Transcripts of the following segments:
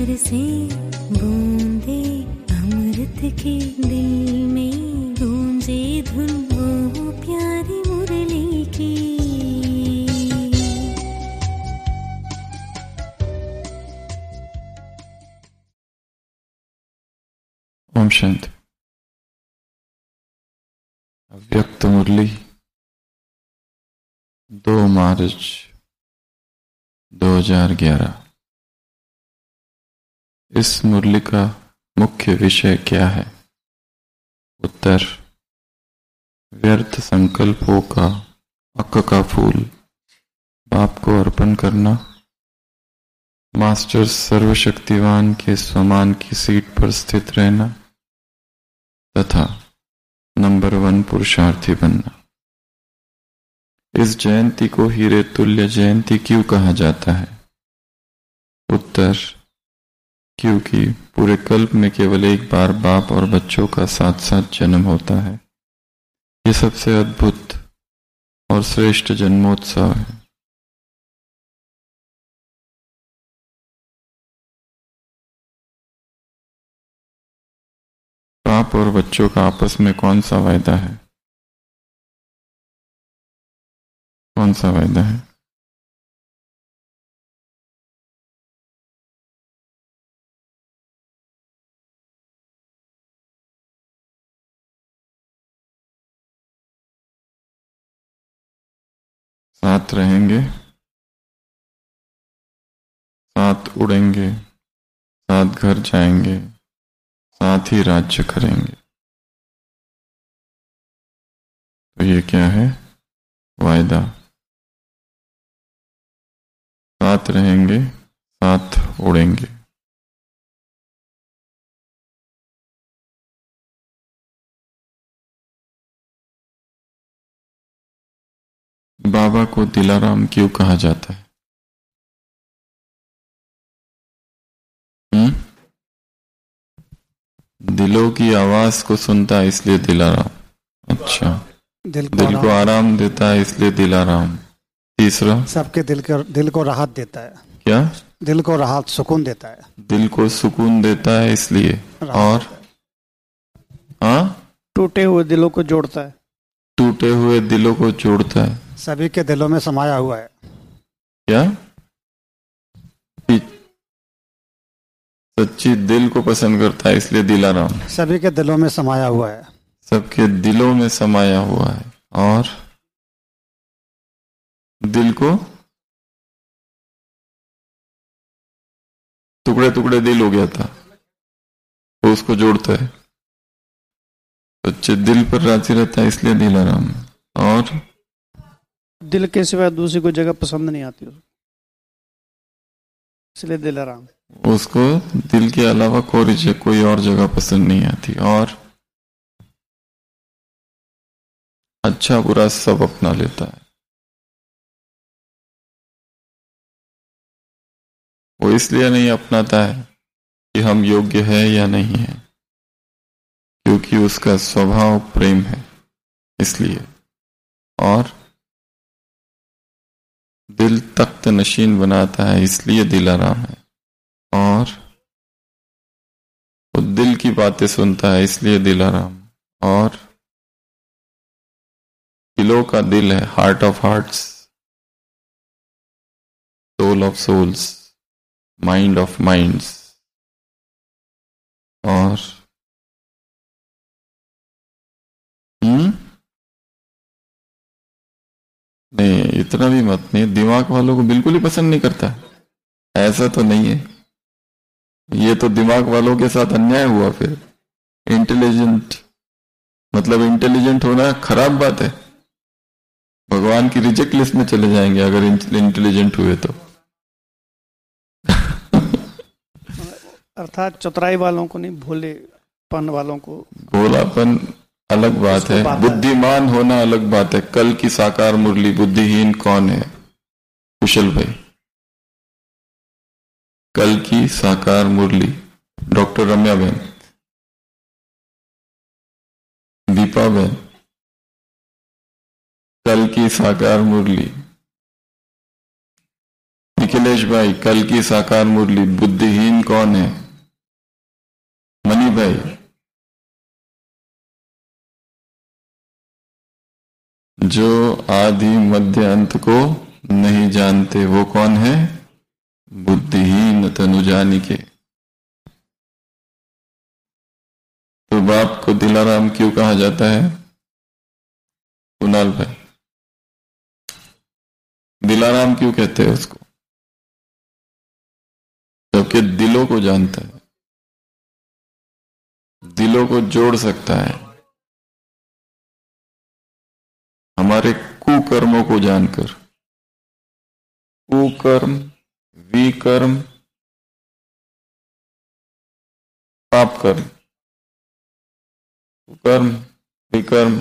बरसे बूंदे अमृत के, दिल में गूंजे धुन वो प्यारी मुरली की। ओम शांति। अव्यक्त मुरली 2 मार्च 2011। इस मुरली का मुख्य विषय क्या है? उत्तर: व्यर्थ संकल्पों का अक्क का फूल बाप को अर्पण करना, मास्टर सर्वशक्तिवान के समान की सीट पर स्थित रहना तथा नंबर 1 पुरुषार्थी बनना। इस जयंती को हीरे तुल्य जयंती क्यों कहा जाता है? उत्तर: क्योंकि पूरे कल्प में केवल एक बार बाप और बच्चों का साथ साथ जन्म होता है। ये सबसे अद्भुत और श्रेष्ठ जन्मोत्सव है। बाप और बच्चों का आपस में कौन सा वायदा है? कौन सा वायदा है? साथ रहेंगे, साथ उड़ेंगे, साथ घर जाएंगे, साथ ही राज्य करेंगे। तो ये क्या है? वायदा। साथ रहेंगे, साथ उड़ेंगे। बाबा को दिलाराम क्यों कहा जाता है? दिलों की आवाज को सुनता है इसलिए दिलाराम। अच्छा, दिल को आराम देता है इसलिए दिलाराम। तीसरा, सबके दिल को राहत देता है। क्या? दिल को राहत, सुकून देता है। दिल को सुकून देता है इसलिए। और हाँ, टूटे हुए दिलों को जोड़ता है। टूटे हुए दिलों को जोड़ता है। सभी के दिलों में समाया हुआ है। क्या? सच्ची दिल को पसंद करता है इसलिए दिलाराम। सभी के दिलों में समाया हुआ है। सबके दिलों में समाया हुआ है। और दिल को टुकड़े टुकड़े दिल हो गया था तो उसको जोड़ता है। सच्चे दिल पर राजी रहता है इसलिए दिलाराम। और दिल के सिवा दूसरी कोई जगह पसंद नहीं आती इसलिए दिलाराम। उसको दिल के अलावा कोई और जगह पसंद नहीं आती। और अच्छा बुरा सब अपना लेता है। वो इसलिए नहीं अपनाता है कि हम योग्य है या नहीं है, क्योंकि उसका स्वभाव प्रेम है इसलिए। और दिल तख्त नशीन बनाता है इसलिए दिलाराम है। और वो दिल की बातें सुनता है इसलिए दिलाराम। और दिलों का दिल है, heart of hearts, soul of souls, mind of minds. और नहीं, इतना भी मत नहीं। दिमाग वालों को बिल्कुल ही पसंद नहीं करता, ऐसा तो नहीं है। ये तो दिमाग वालों के साथ अन्याय हुआ। फिर इंटेलिजेंट मतलब इंटेलिजेंट होना खराब बात है। भगवान की रिजेक्ट लिस्ट में चले जाएंगे अगर इंटेलिजेंट हुए तो। अर्थात चतुराई वालों को नहीं, भोलेपन वालों को। भोलापन अलग बात है, बुद्धिमान होना अलग बात है। कल की साकार मुरली बुद्धिहीन कौन है? कुशल भाई। कल की साकार मुरली डॉक्टर रम्या बहन, दीपा बहन। कल की साकार मुरली निखिलेश भाई। कल की साकार मुरली बुद्धिहीन तीन कौन है? मनी भाई, जो आदि मध्य अंत को नहीं जानते वो कौन है? बुद्धिहीन तनु जानिके। तो बाप को दिलाराम क्यों कहा जाता है? कुणाल भाई, दिलाराम क्यों कहते हैं उसको? क्योंकि दिलों को जानता है, दिलों को जोड़ सकता है, हमारे कुकर्मों को जानकर। कुकर्म, विकर्म, पाप कर्म, कुकर्म, विकर्म,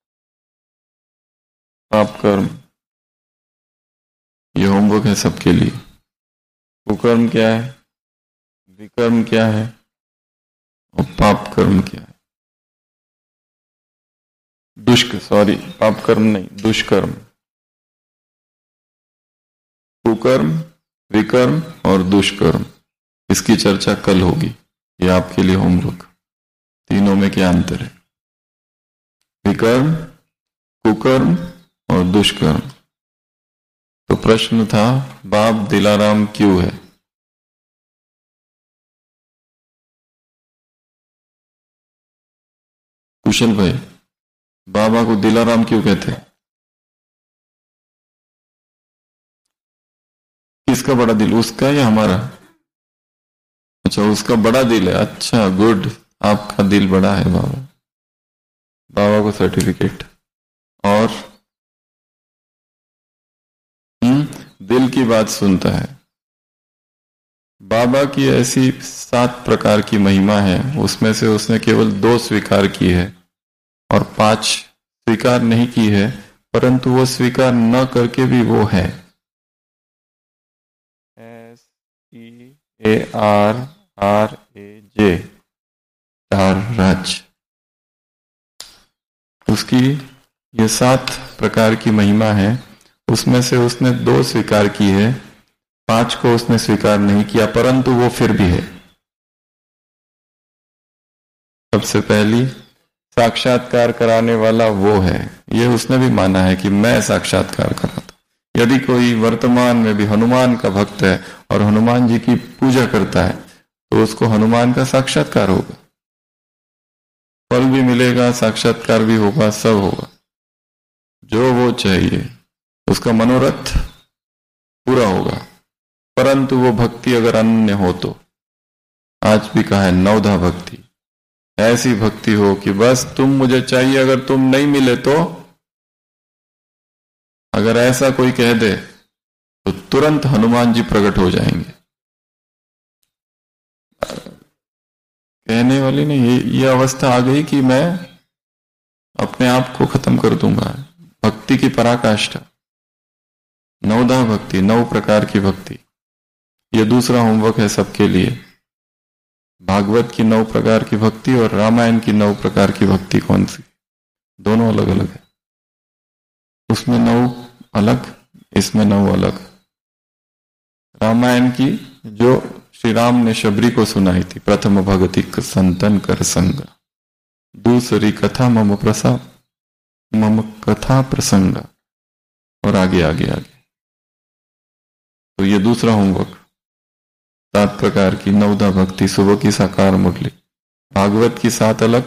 पाप कर्म, ये होमवर्क है सबके लिए। कुकर्म क्या है, विकर्म क्या है और पाप कर्म क्या है? पाप कर्म नहीं, दुष्कर्म। कुकर्म, विकर्म और दुष्कर्म, इसकी चर्चा कल होगी। ये आपके लिए होमवर्क। तीनों में क्या अंतर है? विकर्म, कुकर्म और दुष्कर्म। तो प्रश्न था, बाप दिलाराम क्यों है? कुशल भाई, बाबा को दिलाराम क्यों कहते हैं? किसका बड़ा दिल, उसका या हमारा? अच्छा, उसका बड़ा दिल है। अच्छा, गुड, आपका दिल बड़ा है बाबा। बाबा को सर्टिफिकेट। और दिल की बात सुनता है। बाबा की ऐसी 7 प्रकार की महिमा है, उसमें से उसने केवल 2 स्वीकार की है और 5 स्वीकार नहीं की है, परंतु वो स्वीकार न करके भी वो है। SEARRAJ, राज। उसकी ये 7 प्रकार की महिमा है, उसमें से उसने 2 स्वीकार की है, 5 को उसने स्वीकार नहीं किया, परंतु वो फिर भी है। सबसे पहली, साक्षात्कार कराने वाला वो है। ये उसने भी माना है कि मैं साक्षात्कार कराता। यदि कोई वर्तमान में भी हनुमान का भक्त है और हनुमान जी की पूजा करता है, तो उसको हनुमान का साक्षात्कार होगा, फल भी मिलेगा, साक्षात्कार भी होगा, सब होगा। जो वो चाहिए, उसका मनोरथ पूरा होगा। परंतु वो भक्ति अगर अन्य हो तो, आज भी कहा है नवधा भक्ति, ऐसी भक्ति हो कि बस तुम मुझे चाहिए, अगर तुम नहीं मिले तो, अगर ऐसा कोई कह दे तो तुरंत हनुमान जी प्रकट हो जाएंगे। कहने वाली ने ये अवस्था आ गई कि मैं अपने आप को खत्म कर दूंगा। भक्ति की पराकाष्ठा, नवधा भक्ति, 9 प्रकार की भक्ति। ये दूसरा होमवर्क है सबके लिए। भागवत की 9 प्रकार की भक्ति और रामायण की 9 प्रकार की भक्ति कौन सी? दोनों अलग अलग है। उसमें 9 अलग, इसमें 9 अलग। रामायण की जो श्री राम ने शबरी को सुनाई थी, प्रथम भगति संतन कर संग, दूसरी कथा मम प्रसाद मम कथा प्रसंग, और आगे आगे आगे। तो ये दूसरा होमवर्क। 7 प्रकार की नवधा भक्ति, सुबह की साकार मुरली, भागवत की 7 अलग,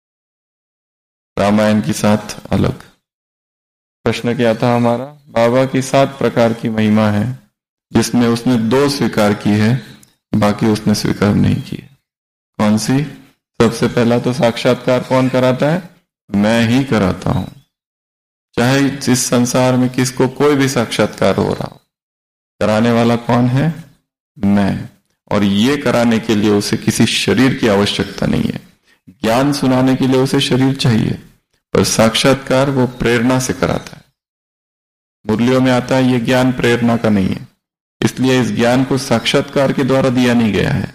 रामायण की 7 अलग। प्रश्न क्या था हमारा? बाबा की 7 प्रकार की महिमा है, जिसमें उसने 2 स्वीकार की है, बाकी उसने स्वीकार नहीं की है। कौन सी? सबसे पहला तो साक्षात्कार कौन कराता है? मैं ही कराता हूं। चाहे इस संसार में किसको कोई भी साक्षात्कार हो रहा हो, कराने वाला कौन है? मैं। और ये कराने के लिए उसे किसी शरीर की आवश्यकता नहीं है। ज्ञान सुनाने के लिए उसे शरीर चाहिए, पर साक्षात्कार वो प्रेरणा से कराता है। मुरलियों में आता है ये ज्ञान प्रेरणा का नहीं है, इसलिए इस ज्ञान को साक्षात्कार के द्वारा दिया नहीं गया है।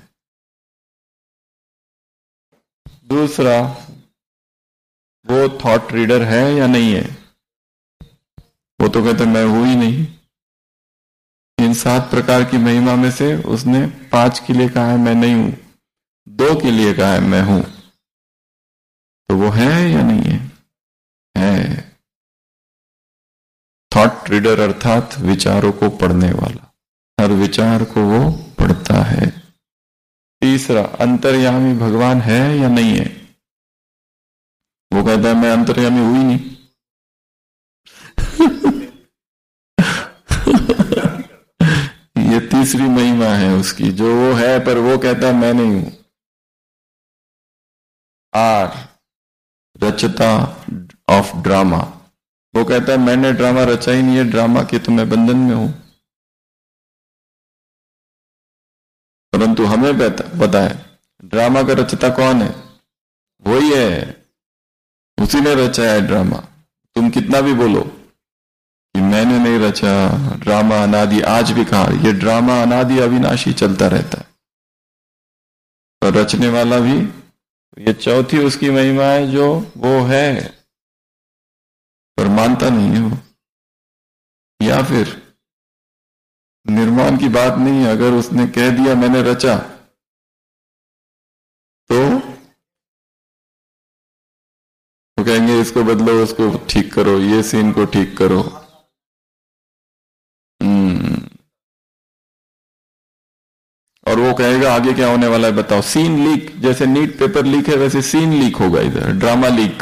दूसरा, वो थॉट रीडर है या नहीं है? वो तो कहते मैं हूं ही नहीं। इन 7 प्रकार की महिमा में से उसने 5 के लिए कहा है मैं नहीं हूं, 2 के लिए कहा है मैं हूं, तो वो है या नहीं है? है। थॉट रीडर अर्थात विचारों को पढ़ने वाला, हर विचार को वो पढ़ता है। तीसरा, अंतर्यामी भगवान है या नहीं है? वो कहता है मैं अंतर्यामी हुई नहीं। ये तीसरी महिमा है उसकी, जो वो है पर वो कहता है मैं नहीं हूं। आर, रचता ऑफ ड्रामा, वो कहता है मैंने ड्रामा रचा ही नहीं है, ड्रामा के तो मैं बंधन में हूं। परंतु हमें पता है ड्रामा का रचता कौन है? वही है, उसी ने रचा है ड्रामा। तुम कितना भी बोलो कि मैंने नहीं रचा, ड्रामा अनादि, आज भी कहा ये ड्रामा अनादि अविनाशी चलता रहता है, पर रचने वाला भी। ये चौथी उसकी महिमा है जो वो है पर मानता नहीं है वो। या फिर निर्माण की बात नहीं है, अगर उसने कह दिया मैंने रचा तो कहेंगे इसको बदलो, उसको ठीक करो, ये सीन को ठीक करो। और वो कहेगा आगे क्या होने वाला है बताओ। सीन लीक, जैसे नीट पेपर लीक है वैसे सीन लीक होगा, इधर ड्रामा लीक,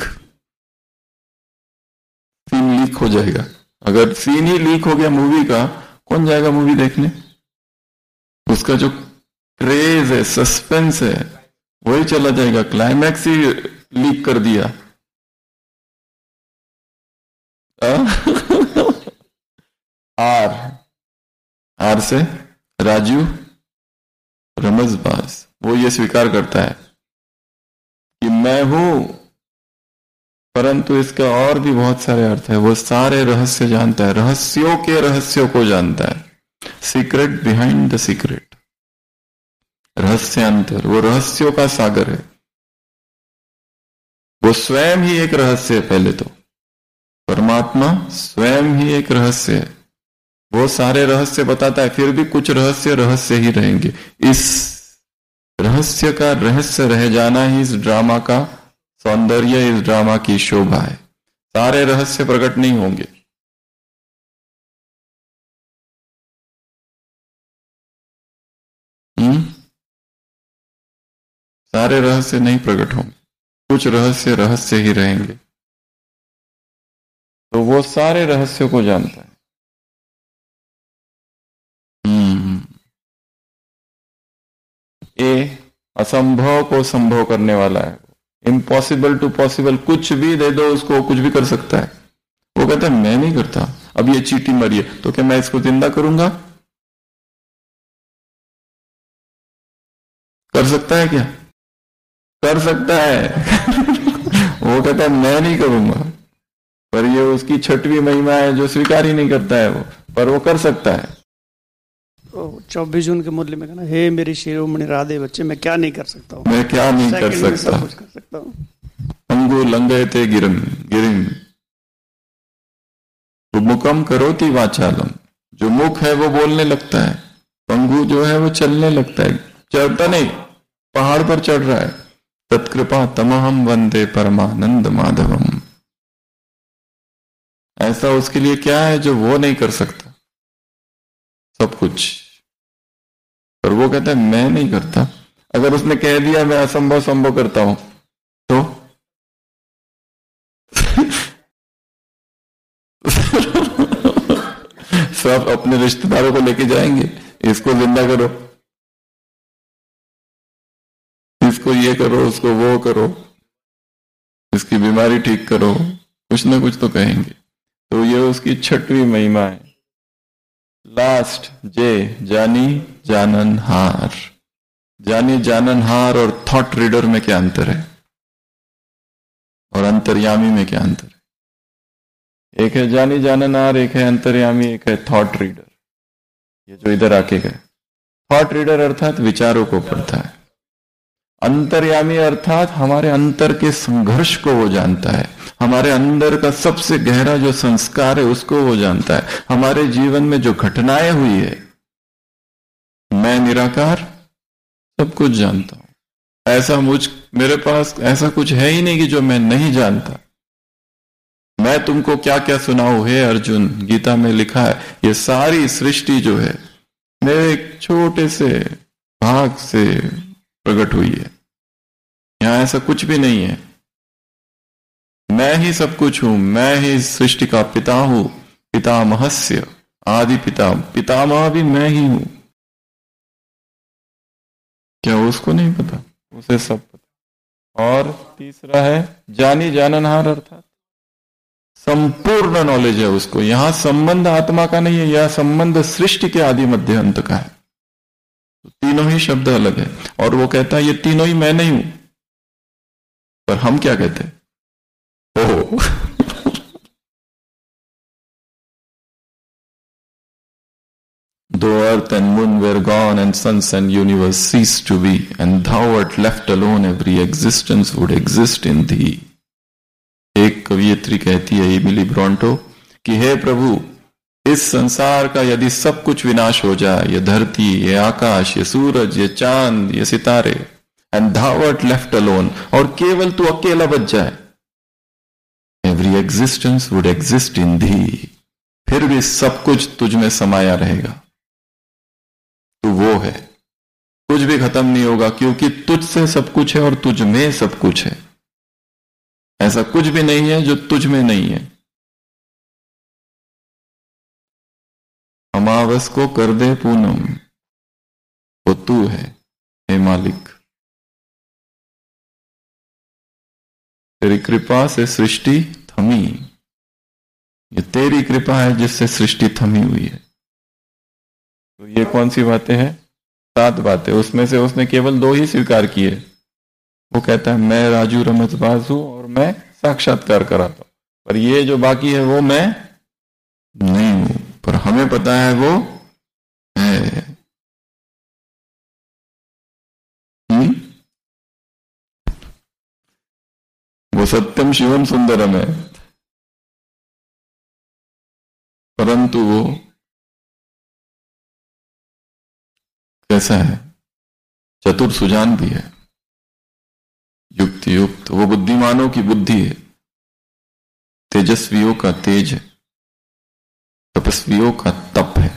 सीन लीक हो जाएगा। अगर सीन ही लीक हो गया मूवी का, कौन जाएगा मूवी देखने? उसका जो क्रेज है, सस्पेंस है, वही चला जाएगा। क्लाइमैक्स ही लीक कर दिया। आर से राजू रमजबाज, वो ये स्वीकार करता है कि मैं हूं, परंतु इसका और भी बहुत सारे अर्थ है। वो सारे रहस्य जानता है, रहस्यों के रहस्यों को जानता है। सीक्रेट बिहाइंड द सीक्रेट, रहस्यांतर, वो रहस्यों का सागर है। वो स्वयं ही एक रहस्य है। पहले तो परमात्मा स्वयं ही एक रहस्य है, वो सारे रहस्य बताता है, फिर भी कुछ रहस्य रहस्य ही रहेंगे। इस रहस्य का रहस्य रह जाना ही इस ड्रामा का सौंदर्य, इस ड्रामा की शोभा है। सारे रहस्य प्रकट नहीं होंगे। सारे रहस्य नहीं प्रकट होंगे, कुछ रहस्य रहस्य ही रहेंगे। तो वो सारे रहस्यों को जानता है। ए असंभव को संभव करने वाला है, इम्पॉसिबल टू पॉसिबल, कुछ भी दे दो उसको, कुछ भी कर सकता है। वो कहता है मैं नहीं करता। अब ये चींटी मरी है तो क्या मैं इसको जिंदा करूंगा? कर सकता है क्या? कर सकता है। वो कहता है मैं नहीं करूंगा, पर ये उसकी 6वीं महिमा है जो स्वीकार ही नहीं करता है वो, पर वो कर सकता है। 24 जून के मुरली में कहना, हे मेरी शिरोमणि राधे बच्चे, मैं क्या नहीं कर सकता हूँ, मैं क्या नहीं कर सकता, सब कुछ कर सकता हूँ। अंगु लंघयते गिरिम गिरिम मुकम करोति वाचालम, जो मुख है वो बोलने लगता है, पंगु जो है वो चलने लगता है, चढ़ता नहीं, पहाड़ पर चढ़ रहा है। तत्कृपा तमहम वंदे परमानंद माधवम, ऐसा उसके लिए क्या है जो वो नहीं कर सकता? सब कुछ। पर वो कहता है मैं नहीं करता। अगर उसने कह दिया मैं असंभव संभव करता हूं तो सब अपने रिश्तेदारों को लेके जाएंगे, इसको जिंदा करो, इसको ये करो, उसको वो करो, इसकी बीमारी ठीक करो, कुछ ना कुछ तो कहेंगे। तो ये उसकी 6वीं महिमा है। लास्ट जे जानी जाननहार। जानी जाननहार और थॉट रीडर में क्या अंतर है, और अंतर्यामी में क्या अंतर है? एक है जानी जाननहार, एक है अंतर्यामी, एक है थॉट रीडर। ये जो इधर आके गए, थॉट रीडर अर्थात विचारों को पढ़ता है। अंतर्यामी अर्थात हमारे अंतर के संघर्ष को वो जानता है, हमारे अंदर का सबसे गहरा जो संस्कार है उसको वो जानता है, हमारे जीवन में जो घटनाएं हुई है मैं निराकार सब कुछ जानता हूं। ऐसा मेरे पास ऐसा कुछ है ही नहीं कि जो मैं नहीं जानता। मैं तुमको क्या क्या सुनाऊं हे अर्जुन, गीता में लिखा है ये सारी सृष्टि जो है मेरे एक छोटे से भाग से प्रकट हुई है। यहां ऐसा कुछ भी नहीं है। मैं ही सब कुछ हूं, मैं ही सृष्टि का पिता हूं, पितामहस्य आदि पितामह भी मैं ही हूं। क्या उसको नहीं पता? उसे सब पता। और तीसरा है जानी जाननहार, अर्थात संपूर्ण नॉलेज है उसको। यहां संबंध आत्मा का नहीं है, यह संबंध सृष्टि के आदि मध्य अंत का है। तो तीनों ही शब्द अलग है। और वो कहता है ये तीनों ही मैं नहीं हूं। पर हम क्या कहते हैं? ओह Though earth and moon were gone and suns and universe ceased to be, and thou art left alone, every existence would exist in thee. एक कवियत्री कहती है इमिली ब्रॉन्टो कि हे प्रभु, इस संसार का यदि सब कुछ विनाश हो जाए, ये धरती, ये आकाश, ये सूरज, ये चांद, ये सितारे, and thou art left alone, और केवल तू अकेला बच जाए, every existence would exist in thee, फिर भी सब कुछ तुझ में समाया रहेगा। तू वो है, कुछ भी खत्म नहीं होगा, क्योंकि तुझसे सब कुछ है और तुझ में सब कुछ है। ऐसा कुछ भी नहीं है जो तुझ में नहीं है। अमावस को कर दे पूनम, वो तू है हे मालिक। तेरी कृपा से सृष्टि थमी, ये तेरी कृपा है जिससे सृष्टि थमी हुई है। तो ये कौन सी बातें हैं? 7 बातें। उसमें से उसने केवल 2 ही स्वीकार किए। वो कहता है मैं राजू रमतबाज हूं और मैं साक्षात्कार कराता हूं, पर ये जो बाकी है वो मैं नहीं हूं, पर हमें पता है वो है। वो सत्यम शिवम सुंदरम है, परंतु वो कैसा है? चतुर सुजान भी है, युक्ति युक्त। वो बुद्धिमानों की बुद्धि है, तेजस्वियों का तेज है, तपस्वियों का तप है।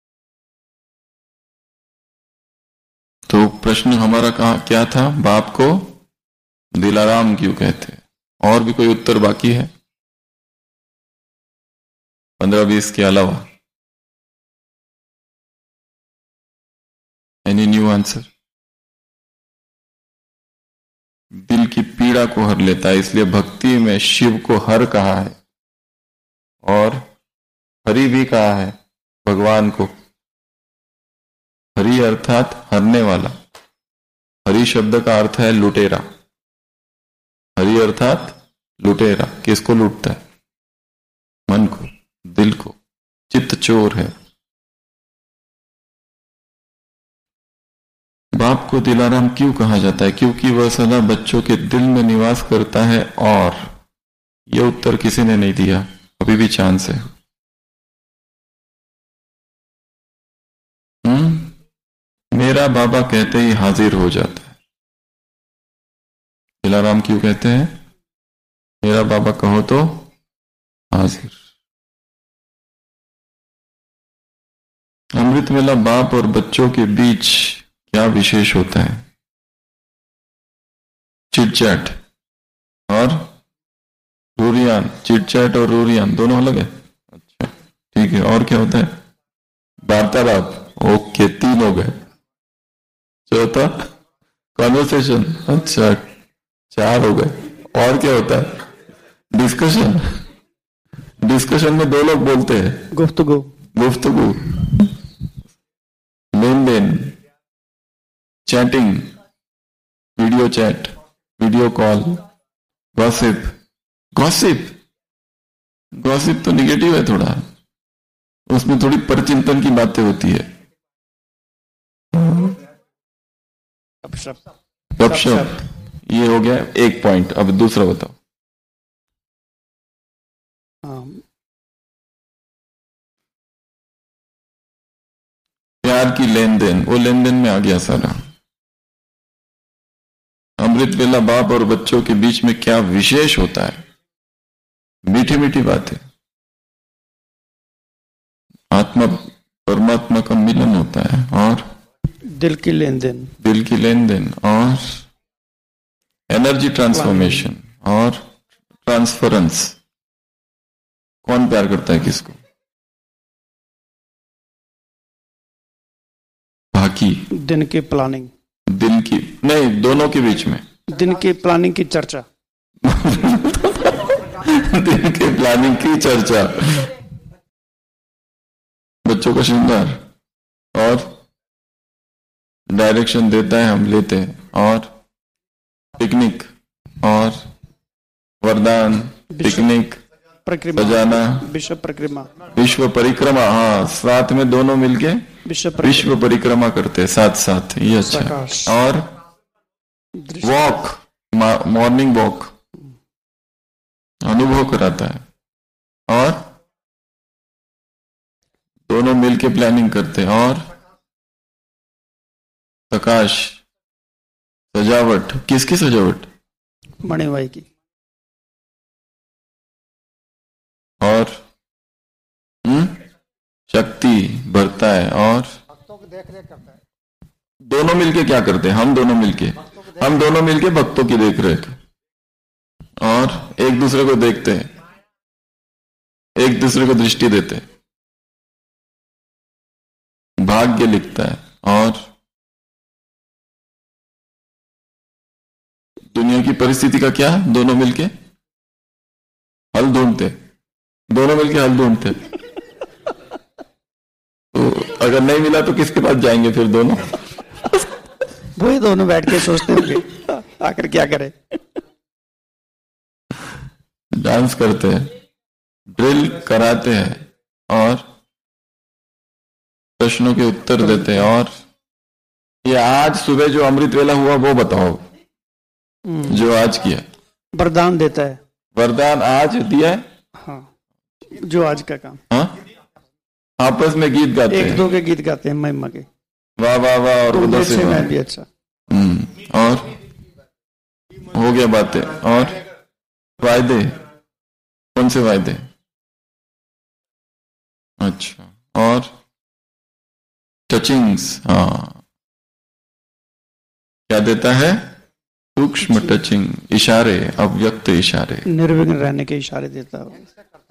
तो प्रश्न हमारा क्या था? बाप को दिलाराम क्यों कहते हैं? और भी कोई उत्तर बाकी है? 15-20 के अलावा एनी न्यू आंसर? दिल की पीड़ा को हर लेता है, इसलिए भक्ति में शिव को हर कहा है और हरि भी कहा है भगवान को। हरि अर्थात हरने वाला। हरि शब्द का अर्थ है लुटेरा। हरि अर्थात लुटेरा। किसको लूटता है? मन को, दिल को। चित्त चोर है। बाप को दिलाराम क्यों कहा जाता है? क्योंकि वह सदा बच्चों के दिल में निवास करता है। और यह उत्तर किसी ने नहीं दिया, अभी भी चांस है। मेरा बाबा कहते ही हाजिर हो जाता है। दिलाराम क्यों कहते हैं? मेरा बाबा कहो तो हाजिर। अमृत वेला बाप और बच्चों के बीच क्या विशेष होता है? चिटचैट और रूरियान। चिटचैट और रूरियान दोनों अलग है? अच्छा ठीक है। और क्या होता है? वार्तालाप। ओके, 3 हो गए। चौथा कॉन्वर्सेशन। अच्छा 4 हो गए। और क्या होता है? डिस्कशन। डिस्कशन में 2 लोग बोलते हैं। गुफ्तगू। गुफ्तगू, लेन देन, chatting, video chat, video call, gossip. Gossip, gossip तो निगेटिव है थोड़ा, उसमें थोड़ी परचिंतन की बातें होती है। गपशप। ये हो गया 1 पॉइंट। अब दूसरा बताओ। प्यार की लेन देन, वो लेन देन में आ गया सारा। अमृत वेला बाप और बच्चों के बीच में क्या विशेष होता है, मीठी मीठी बातें, आत्मा परमात्मा का मिलन होता है, और दिल की लेन देन, दिल की लेन देन, और एनर्जी ट्रांसफॉर्मेशन और ट्रांसफरेंस। कौन प्यार करता है किसको? बाकी दिन की प्लानिंग, दिल की नहीं, दोनों के बीच में दिन की प्लानिंग की चर्चा। दिन की प्लानिंग की चर्चा, बच्चों का श्रृंगार, और डायरेक्शन देता है, हम लेते हैं, और पिकनिक और वरदान, पिकनिक, सजाना, विश्व परिक्रमा, विश्व परिक्रमा। हाँ, साथ में दोनों मिलके विश्व परिक्रमा करते हैं साथ साथ, ये अच्छा। और वॉक, मॉर्निंग वॉक अनुभव कराता है, और दोनों मिलके प्लानिंग करते हैं, और प्रकाश, सजावट। किसकी सजावट? मणिभाई की। और शक्ति बढ़ता है, और भक्तों की देख रेख करता है। दोनों मिलके क्या करते हैं? हम दोनों मिलके भक्तों की देख रेख, और एक दूसरे को देखते हैं, एक दूसरे को दृष्टि देते हैं, भाग्य लिखता है, और दुनिया की परिस्थिति का क्या? दोनों मिलके हल ढूंढते, दोनों मिलके हल ढूंढते। तो अगर नहीं मिला तो किसके पास जाएंगे फिर दोनों? वही दोनों बैठ के सोचते होंगे आखिर क्या करें। डांस करते हैं, ड्रिल कराते हैं, और प्रश्नों के उत्तर देते हैं। और ये आज सुबह जो अमृत वेला हुआ वो बताओ, जो आज किया। वरदान देता है, वरदान आज दिया है। हाँ, जो आज का काम। हाँ, आपस में गीत गाते हैं, एक दो के गीत गाते हैं महिमा के, वाह वाह वाह, और उधर से मैं भी अच्छा। और हो गया बातें। और वायदे, कौन से वायदे? अच्छा, और टचिंग्स। हाँ, क्या देता है? सूक्ष्म टचिंग, इशारे, अव्यक्त इशारे, निर्विघ्न रहने के इशारे देता है।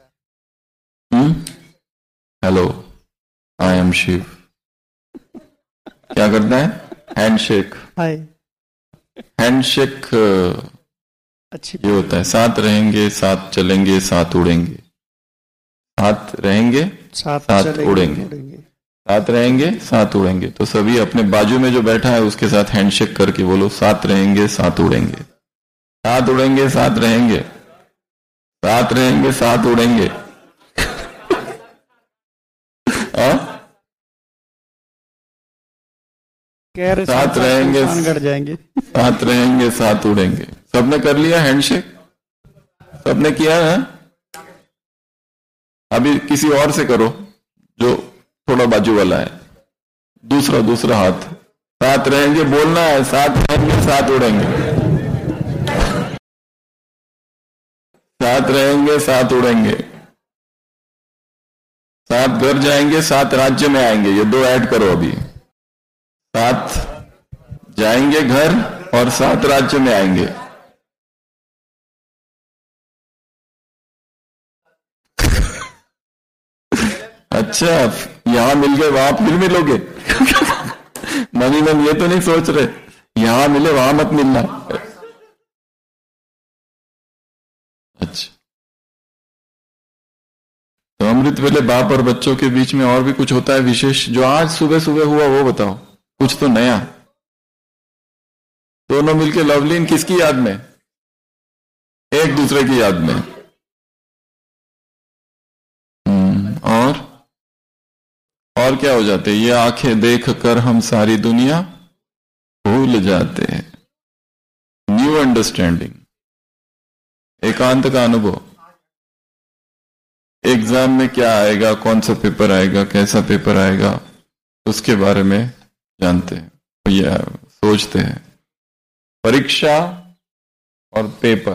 Hello, I am Shiv. क्या करता है? हैंडशेक। हाय, हैंडशेक अच्छी ये होता है, साथ रहेंगे, साथ चलेंगे, साथ उड़ेंगे, साथ रहेंगे, साथ उड़ेंगे, साथ रहेंगे, साथ उड़ेंगे। तो सभी अपने बाजू में जो बैठा है उसके साथ हैंडशेक करके बोलो, साथ रहेंगे, साथ उड़ेंगे, साथ उड़ेंगे, साथ रहेंगे, साथ रहेंगे, साथ उड़ेंगे। साथ रहेंगे, घट जाएंगे, साथ रहेंगे, साथ उड़ेंगे। सबने कर लिया हैंडशेक? सबने किया है? अभी किसी और से करो जो थोड़ा बाजू वाला है, दूसरा हाथ। साथ रहेंगे बोलना है, साथ रहेंगे, साथ उड़ेंगे, साथ रहेंगे, साथ उड़ेंगे, साथ घर जाएंगे, साथ राज्य में आएंगे। ये दो ऐड करो अभी। साथ जाएंगे घर और साथ राज्य में आएंगे। अच्छा, यहां मिल गए वहां फिर मिलोगे? मनी मन ये तो नहीं सोच रहे यहां मिले वहां मत मिलना। अच्छा, तो अमृत वेले बाप और बच्चों के बीच में और भी कुछ होता है विशेष, जो आज सुबह सुबह हुआ वो बताओ, कुछ तो नया। दोनों मिलके लवलीन किसकी याद में? एक दूसरे की याद में। और क्या हो जाते? ये आंखें देख कर हम सारी दुनिया भूल जाते हैं। न्यू अंडरस्टैंडिंग, एकांत का अनुभव। एग्जाम में क्या आएगा, कौन सा पेपर आएगा, कैसा पेपर आएगा, उसके बारे में जानते हैं या सोचते हैं। परीक्षा और पेपर,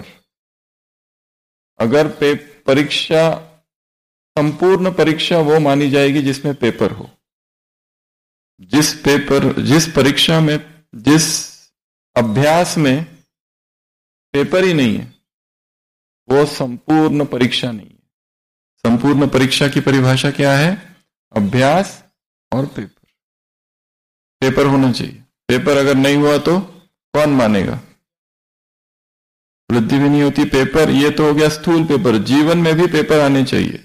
अगर परीक्षा, संपूर्ण परीक्षा वो मानी जाएगी जिसमें पेपर हो। जिस परीक्षा में, जिस अभ्यास में पेपर ही नहीं है, वो संपूर्ण परीक्षा नहीं है। संपूर्ण परीक्षा की परिभाषा क्या है? अभ्यास और पेपर। पेपर होना चाहिए। पेपर अगर नहीं हुआ तो कौन मानेगा? वृद्धि भी नहीं होती। पेपर, ये तो हो गया स्थूल पेपर। जीवन में भी पेपर आने चाहिए।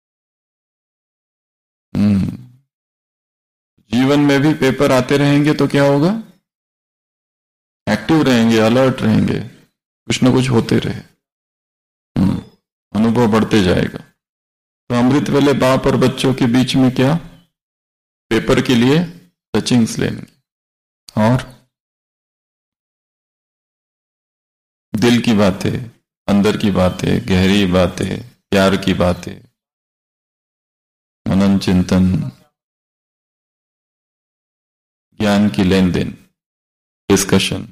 जीवन में भी पेपर आते रहेंगे तो क्या होगा? एक्टिव रहेंगे, अलर्ट रहेंगे, कुछ ना कुछ होते रहे, अनुभव बढ़ते जाएगा। तो अमृत वेले बाप और बच्चों के बीच में क्या? पेपर के लिए टचिंग्स लेंगे और दिल की बातें, अंदर की बातें, गहरी बातें, प्यार की बातें, मनन चिंतन, ज्ञान की लेन देन, डिस्कशन,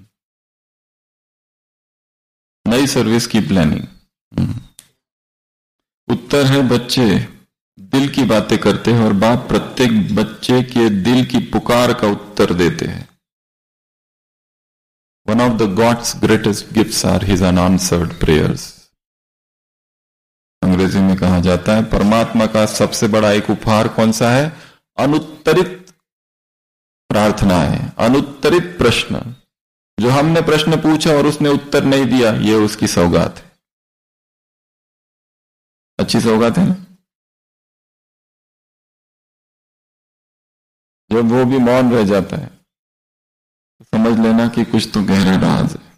नई सर्विस की प्लानिंग। उत्तर है बच्चे दिल की बातें करते हैं और बाप प्रत्येक बच्चे के दिल की पुकार का उत्तर देते हैं। One of the God's greatest gifts are His unanswered prayers. अंग्रेजी में कहा जाता है परमात्मा का सबसे बड़ा एक उपहार कौन सा है? अनुत्तरित प्रार्थनाएं, अनुत्तरित प्रश्न। जो हमने प्रश्न पूछा और उसने उत्तर नहीं दिया, ये उसकी सौगात है। अच्छी सौगात है ना? जब वो भी मौन रह जाता है तो समझ लेना कि कुछ तो गहरा राज है।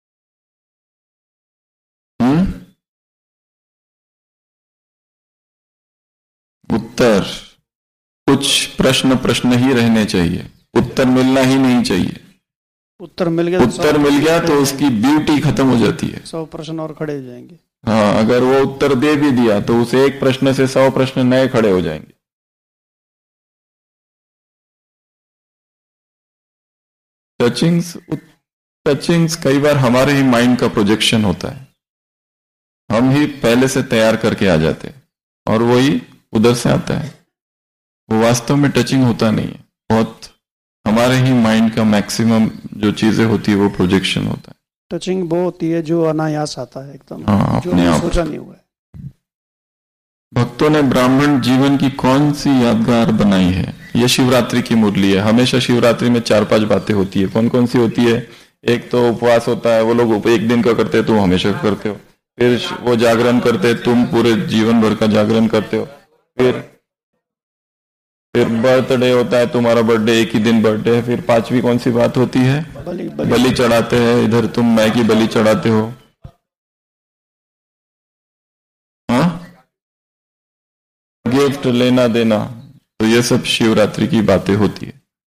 उत्तर, कुछ प्रश्न ही रहने चाहिए, उत्तर मिलना ही नहीं चाहिए। उत्तर मिल गया तो उसकी ब्यूटी खत्म हो जाती है। 100 प्रश्न और खड़े हो जाएंगे। हाँ, अगर वो उत्तर दे भी दिया तो उस एक प्रश्न से 100 प्रश्न नए खड़े हो जाएंगे। टचिंग्स कई बार हमारे ही माइंड का प्रोजेक्शन होता है। हम ही पहले से तैयार करके आ जाते हैं और वही उधर से आता है। वो वास्तव में टचिंग होता नहीं है, बहुत हमारे ही माइंड का मैक्सिमम जो चीजें होती है वो प्रोजेक्शन होता है। टचिंग वो होती है जो अनायास आता है एकदम, हाँ, अपने आप सोचा नहीं हुआ है। भक्तों ने ब्राह्मण जीवन की कौन सी यादगार बनाई है? ये शिवरात्रि की मुरली है। हमेशा शिवरात्रि में 4-5 बातें होती है। कौन कौन सी होती है? एक तो उपवास होता है, वो लोग एक दिन का करते हैं, तुम हमेशा करते हो। फिर वो जागरण करते हैं, तुम पूरे जीवन भर का जागरण करते हो। फिर बर्थडे होता है, तुम्हारा बर्थडे एक ही दिन बर्थडे है। फिर 5वीं कौन सी बात होती है? बलि चढ़ाते हैं। इधर तुम मैं की बलि चढ़ाते हो। हाँ, गिफ्ट लेना देना। तो ये सब शिवरात्रि की बातें होती है।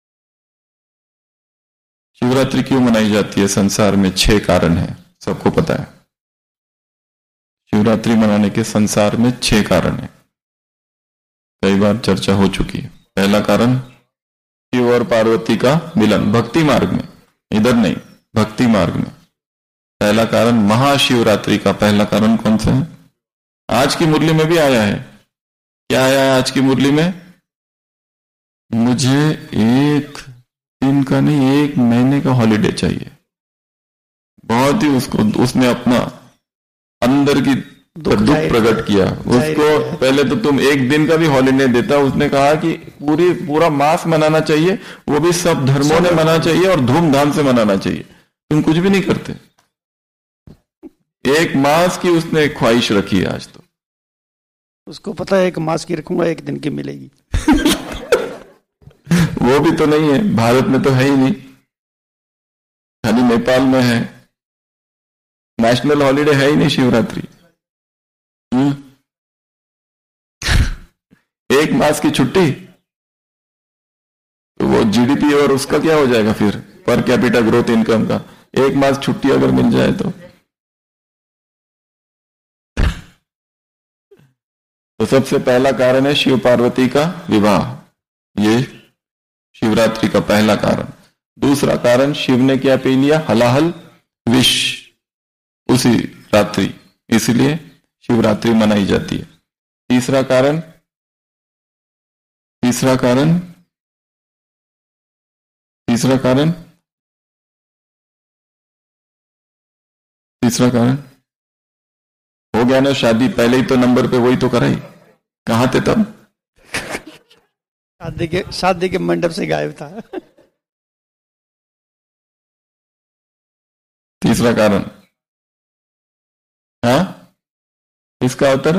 शिवरात्रि क्यों मनाई जाती है? संसार में 6 कारण है, सबको पता है। शिवरात्रि मनाने के संसार में 6 कारण है, कई बार चर्चा हो चुकी है। पहला कारण शिव और पार्वती का मिलन, भक्ति मार्ग में, इधर नहीं, भक्ति मार्ग में। पहला कारण महाशिवरात्रि का पहला कारण कौन सा है? आज की मुरली में भी आया है। क्या आया है आज की मुरली में? मुझे 1 दिन का नहीं, 1 महीने का हॉलिडे चाहिए। बहुत ही उसने अपना अंदर की दुख प्रकट किया। उसको पहले तो तुम 1 दिन का भी हॉलिडे देता, उसने कहा कि पूरा मास मनाना चाहिए, वो भी सब धर्मों ने मनाना चाहिए और धूमधाम से मनाना चाहिए। तुम कुछ भी नहीं करते। 1 मास की उसने ख्वाहिश रखी है आज। तो उसको पता है 1 मास की रखूंगा 1 दिन की मिलेगी। वो भी तो नहीं है, भारत में तो है ही नहीं, खाली नेपाल में है। नेशनल हॉलिडे है ही नहीं शिवरात्रि। 1 मास की छुट्टी, तो वो जीडीपी और उसका क्या हो जाएगा फिर, पर कैपिटा ग्रोथ इनकम का। 1 मास छुट्टी अगर मिल जाए तो सबसे पहला कारण है शिव पार्वती का विवाह। ये शिवरात्रि का पहला कारण। दूसरा कारण, शिव ने क्या पी लिया? हलाहल विष उसी रात्रि, इसलिए शिवरात्रि मनाई जाती है। तीसरा कारण, तीसरा कारण, तीसरा कारण, तीसरा कारण हो गया ना, शादी पहले ही तो नंबर पे वही तो कराई, कहां थे तब? शादी के मंडप से गायब था। तीसरा कारण, हाँ, इसका उत्तर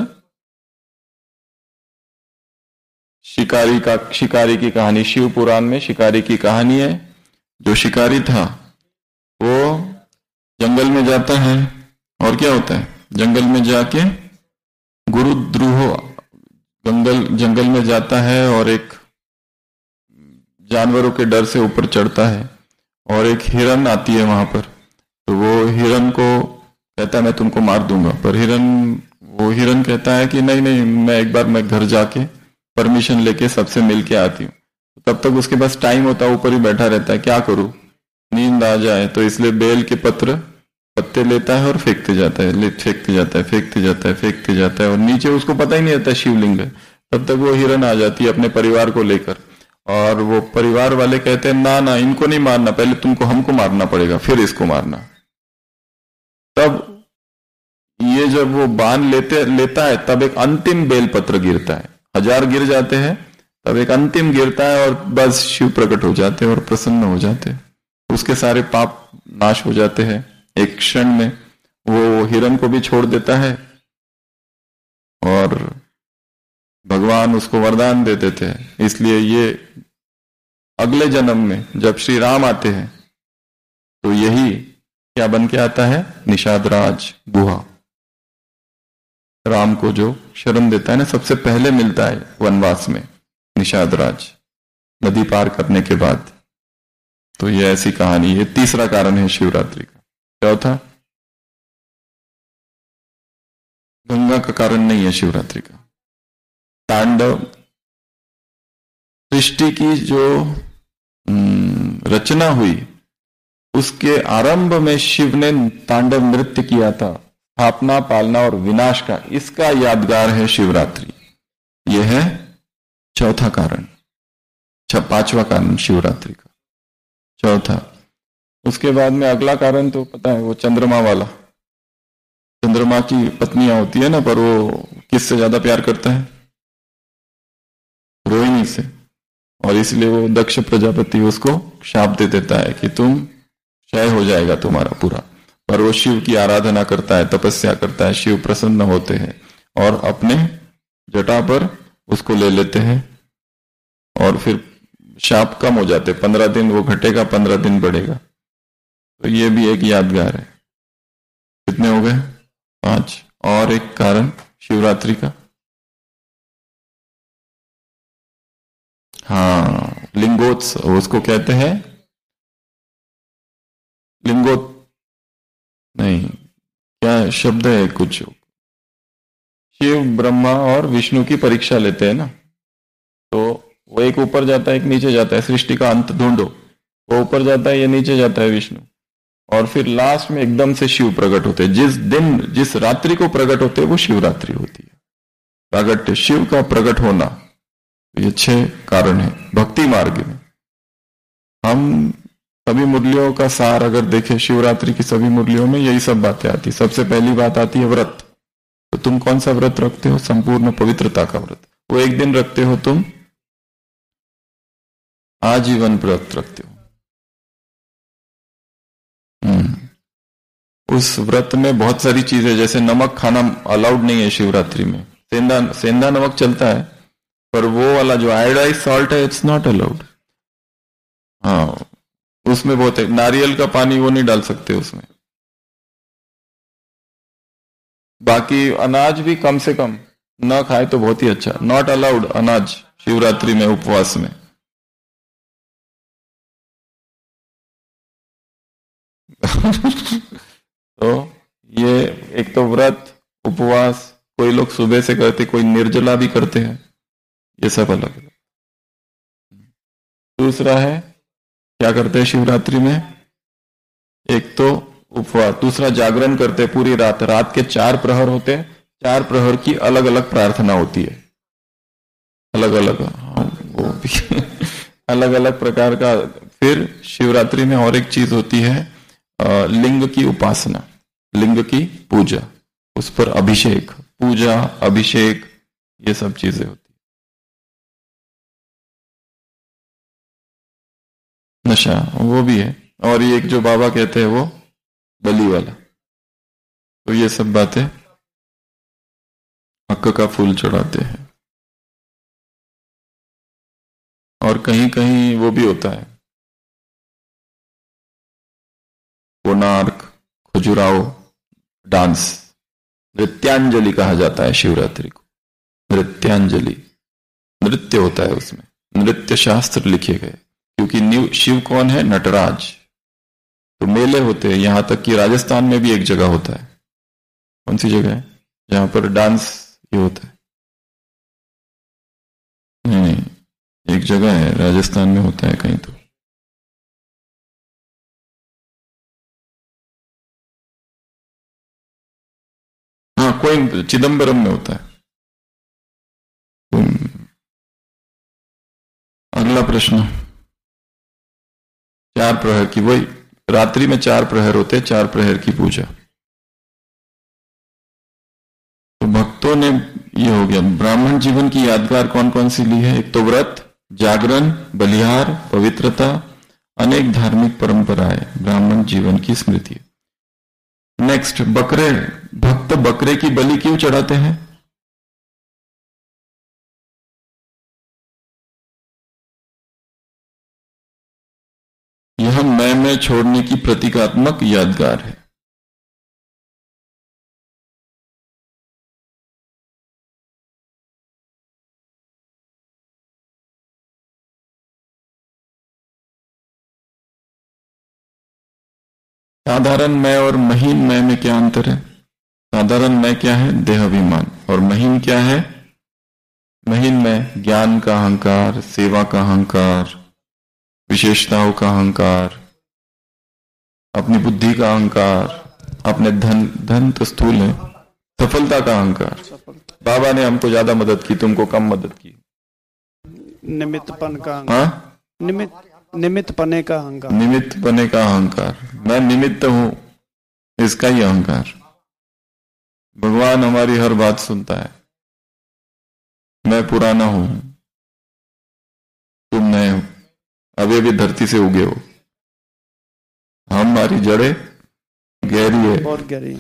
शिकारी की कहानी। शिव पुराण में शिकारी की कहानी है। जो शिकारी था वो जंगल में जाता है और क्या होता है, जंगल में जाके गुरुद्रोह, जंगल में जाता है और एक जानवरों के डर से ऊपर चढ़ता है और एक हिरन आती है वहां पर, तो वो हिरन को कहता है मैं तुमको मार दूंगा, पर वो हिरन कहता है कि नहीं नहीं, मैं घर जाके परमिशन लेके सबसे मिल के आती हूँ। तब तक उसके पास टाइम होता है, ऊपर ही बैठा रहता है, क्या करूं, नींद आ जाए, तो इसलिए बेल के पत्ते लेता है और फेंकते जाता है, फेंकते जाता है, फेंकते जाता है, फेंकते जाता है, और नीचे उसको पता ही नहीं रहता शिवलिंग है। तब तक वो हिरन आ जाती है अपने परिवार को लेकर, और वो परिवार वाले कहते हैं ना ना, इनको नहीं मारना, पहले तुमको हमको मारना पड़ेगा, फिर इसको मारना। तब ये जब वो बांध लेता है, तब एक अंतिम बेलपत्र गिरता है, 1000 गिर जाते हैं, तब एक अंतिम गिरता है और बस शिव प्रकट हो जाते हैं और प्रसन्न हो जाते हैं, उसके सारे पाप नाश हो जाते हैं एक क्षण में। वो हिरन को भी छोड़ देता है और भगवान उसको वरदान दे देते हैं। इसलिए ये अगले जन्म में जब श्री राम आते हैं तो यही क्या बन के आता है, निषादराज गुहा। राम को जो शरण देता है ना, सबसे पहले मिलता है वनवास में निषादराज, नदी पार करने के बाद। तो ये ऐसी कहानी, ये तीसरा कारण है शिवरात्रि का। चौथा, गंगा का कारण नहीं है शिवरात्रि का, तांडव। सृष्टि की जो रचना हुई उसके आरंभ में शिव ने तांडव नृत्य किया था, स्थापना, पालना और विनाश का, इसका यादगार है शिवरात्रि। यह है चौथा कारण, पांचवा कारण शिवरात्रि का, चौथा। उसके बाद में अगला कारण तो पता है, वो चंद्रमा वाला। चंद्रमा की पत्नियां होती है ना, पर वो किससे ज्यादा प्यार करता है? रोहिणी से, और इसलिए वो दक्ष प्रजापति उसको शाप दे देता है कि तुम क्षय हो जाएगा तुम्हारा पूरा। पर वो शिव की आराधना करता है, तपस्या करता है, शिव प्रसन्न होते हैं और अपने जटा पर उसको ले लेते हैं और फिर शाप कम हो जाते, 15 दिन वो घटेगा, 15 दिन बढ़ेगा। तो ये भी एक यादगार है। कितने हो गए? 5। और एक कारण शिवरात्रि का, हाँ, लिंगोत्सव, उसको कहते हैं नहीं, क्या शब्द है कुछ, शिव ब्रह्मा और विष्णु की परीक्षा लेते हैं ना, तो वो एक ऊपर जाता है एक नीचे जाता है, सृष्टि का अंत ढूंढो, वो ऊपर जाता है ये नीचे जाता है विष्णु, और फिर लास्ट में एकदम से शिव प्रकट होते हैं। जिस दिन जिस रात्रि को प्रकट होते हैं वो शिवरात्रि होती है। प्रागट्य, शिव का प्रकट होना, ये 6 कारण है भक्ति मार्ग में। हम सभी मुरलियों का सार अगर देखें, शिवरात्रि की सभी मुरलियों में यही सब बातें आती। सबसे पहली बात आती है व्रत। तो तुम कौन सा व्रत रखते हो? संपूर्ण पवित्रता का व्रत। वो एक दिन रखते हो, तुम आजीवन व्रत रखते हो। उस व्रत में बहुत सारी चीजें, जैसे नमक खाना अलाउड नहीं है शिवरात्रि में। सेंधा नमक चलता है, पर वो वाला जो आयोडाइज सॉल्ट है, इट्स नॉट अलाउड। हाँ, उसमें बहुत है। नारियल का पानी वो नहीं डाल सकते उसमें। बाकी अनाज भी कम से कम ना खाए तो बहुत ही अच्छा। नॉट अलाउड अनाज शिवरात्रि में, उपवास में। तो ये एक तो व्रत, उपवास, कोई लोग सुबह से करते, कोई निर्जला भी करते हैं, ये सब अलग है। दूसरा है क्या करते हैं शिवरात्रि में, एक तो उपवास, दूसरा जागरण करते हैं पूरी रात। रात के 4 प्रहर होते हैं, 4 प्रहर की अलग अलग प्रार्थना होती है, अलग अलग, वो भी अलग अलग प्रकार का। फिर शिवरात्रि में और एक चीज होती है, लिंग की उपासना, लिंग की पूजा, उस पर अभिषेक, पूजा अभिषेक, ये सब चीजें होती है। नशा वो भी है, और ये एक जो बाबा कहते हैं वो बलि वाला। तो ये सब बातें हक का फूल चढ़ाते हैं। और कहीं कहीं वो भी होता है, कोणार्क, खजुराहो डांस, नृत्यांजलि कहा जाता है शिवरात्रि को। नृत्यांजलि, नृत्य होता है उसमें, नृत्य शास्त्र लिखे गए, क्योंकि शिव कौन है, नटराज। तो मेले होते हैं, यहां तक कि राजस्थान में भी एक जगह होता है। कौन सी जगह है जहां पर डांस ये होता है? नहीं, एक जगह है राजस्थान में होता है कहीं तो। हाँ, कोई चिदम्बरम में होता है। अगला प्रश्न, 4 प्रहर की, वही रात्रि में 4 प्रहर होते, 4 प्रहर की पूजा। तो भक्तों ने, ये हो गया ब्राह्मण जीवन की यादगार कौन कौन सी ली है? एक तो व्रत, जागरण, बलिहार, पवित्रता, अनेक धार्मिक परंपराएं ब्राह्मण जीवन की स्मृति। नेक्स्ट, बकरे, भक्त बकरे की बलि क्यों चढ़ाते हैं? यह मैं छोड़ने की प्रतीकात्मक यादगार है। साधारण मैं और महीन मैं में क्या अंतर है? साधारण मैं क्या है? देहाभिमान। और महीन क्या है? महीन मैं ज्ञान का अहंकार, सेवा का अहंकार, विशेषताओं का अहंकार, अपनी बुद्धि का अहंकार, अपने धन तो स्थूल है, सफलता का अहंकार। बाबा ने हमको ज्यादा मदद की, तुमको कम मदद की। निमित्तपन का अहंकार, निमित्त पने का अहंकार, निमित्त पने का अहंकार, मैं निमित्त हूं, इसका ही अहंकार। भगवान हमारी हर बात सुनता है। मैं पुराना हूं, तुम नए हो, अभी अभी धरती से उगे हो, हमारी जड़ें गहरी है, बहुत गहरी।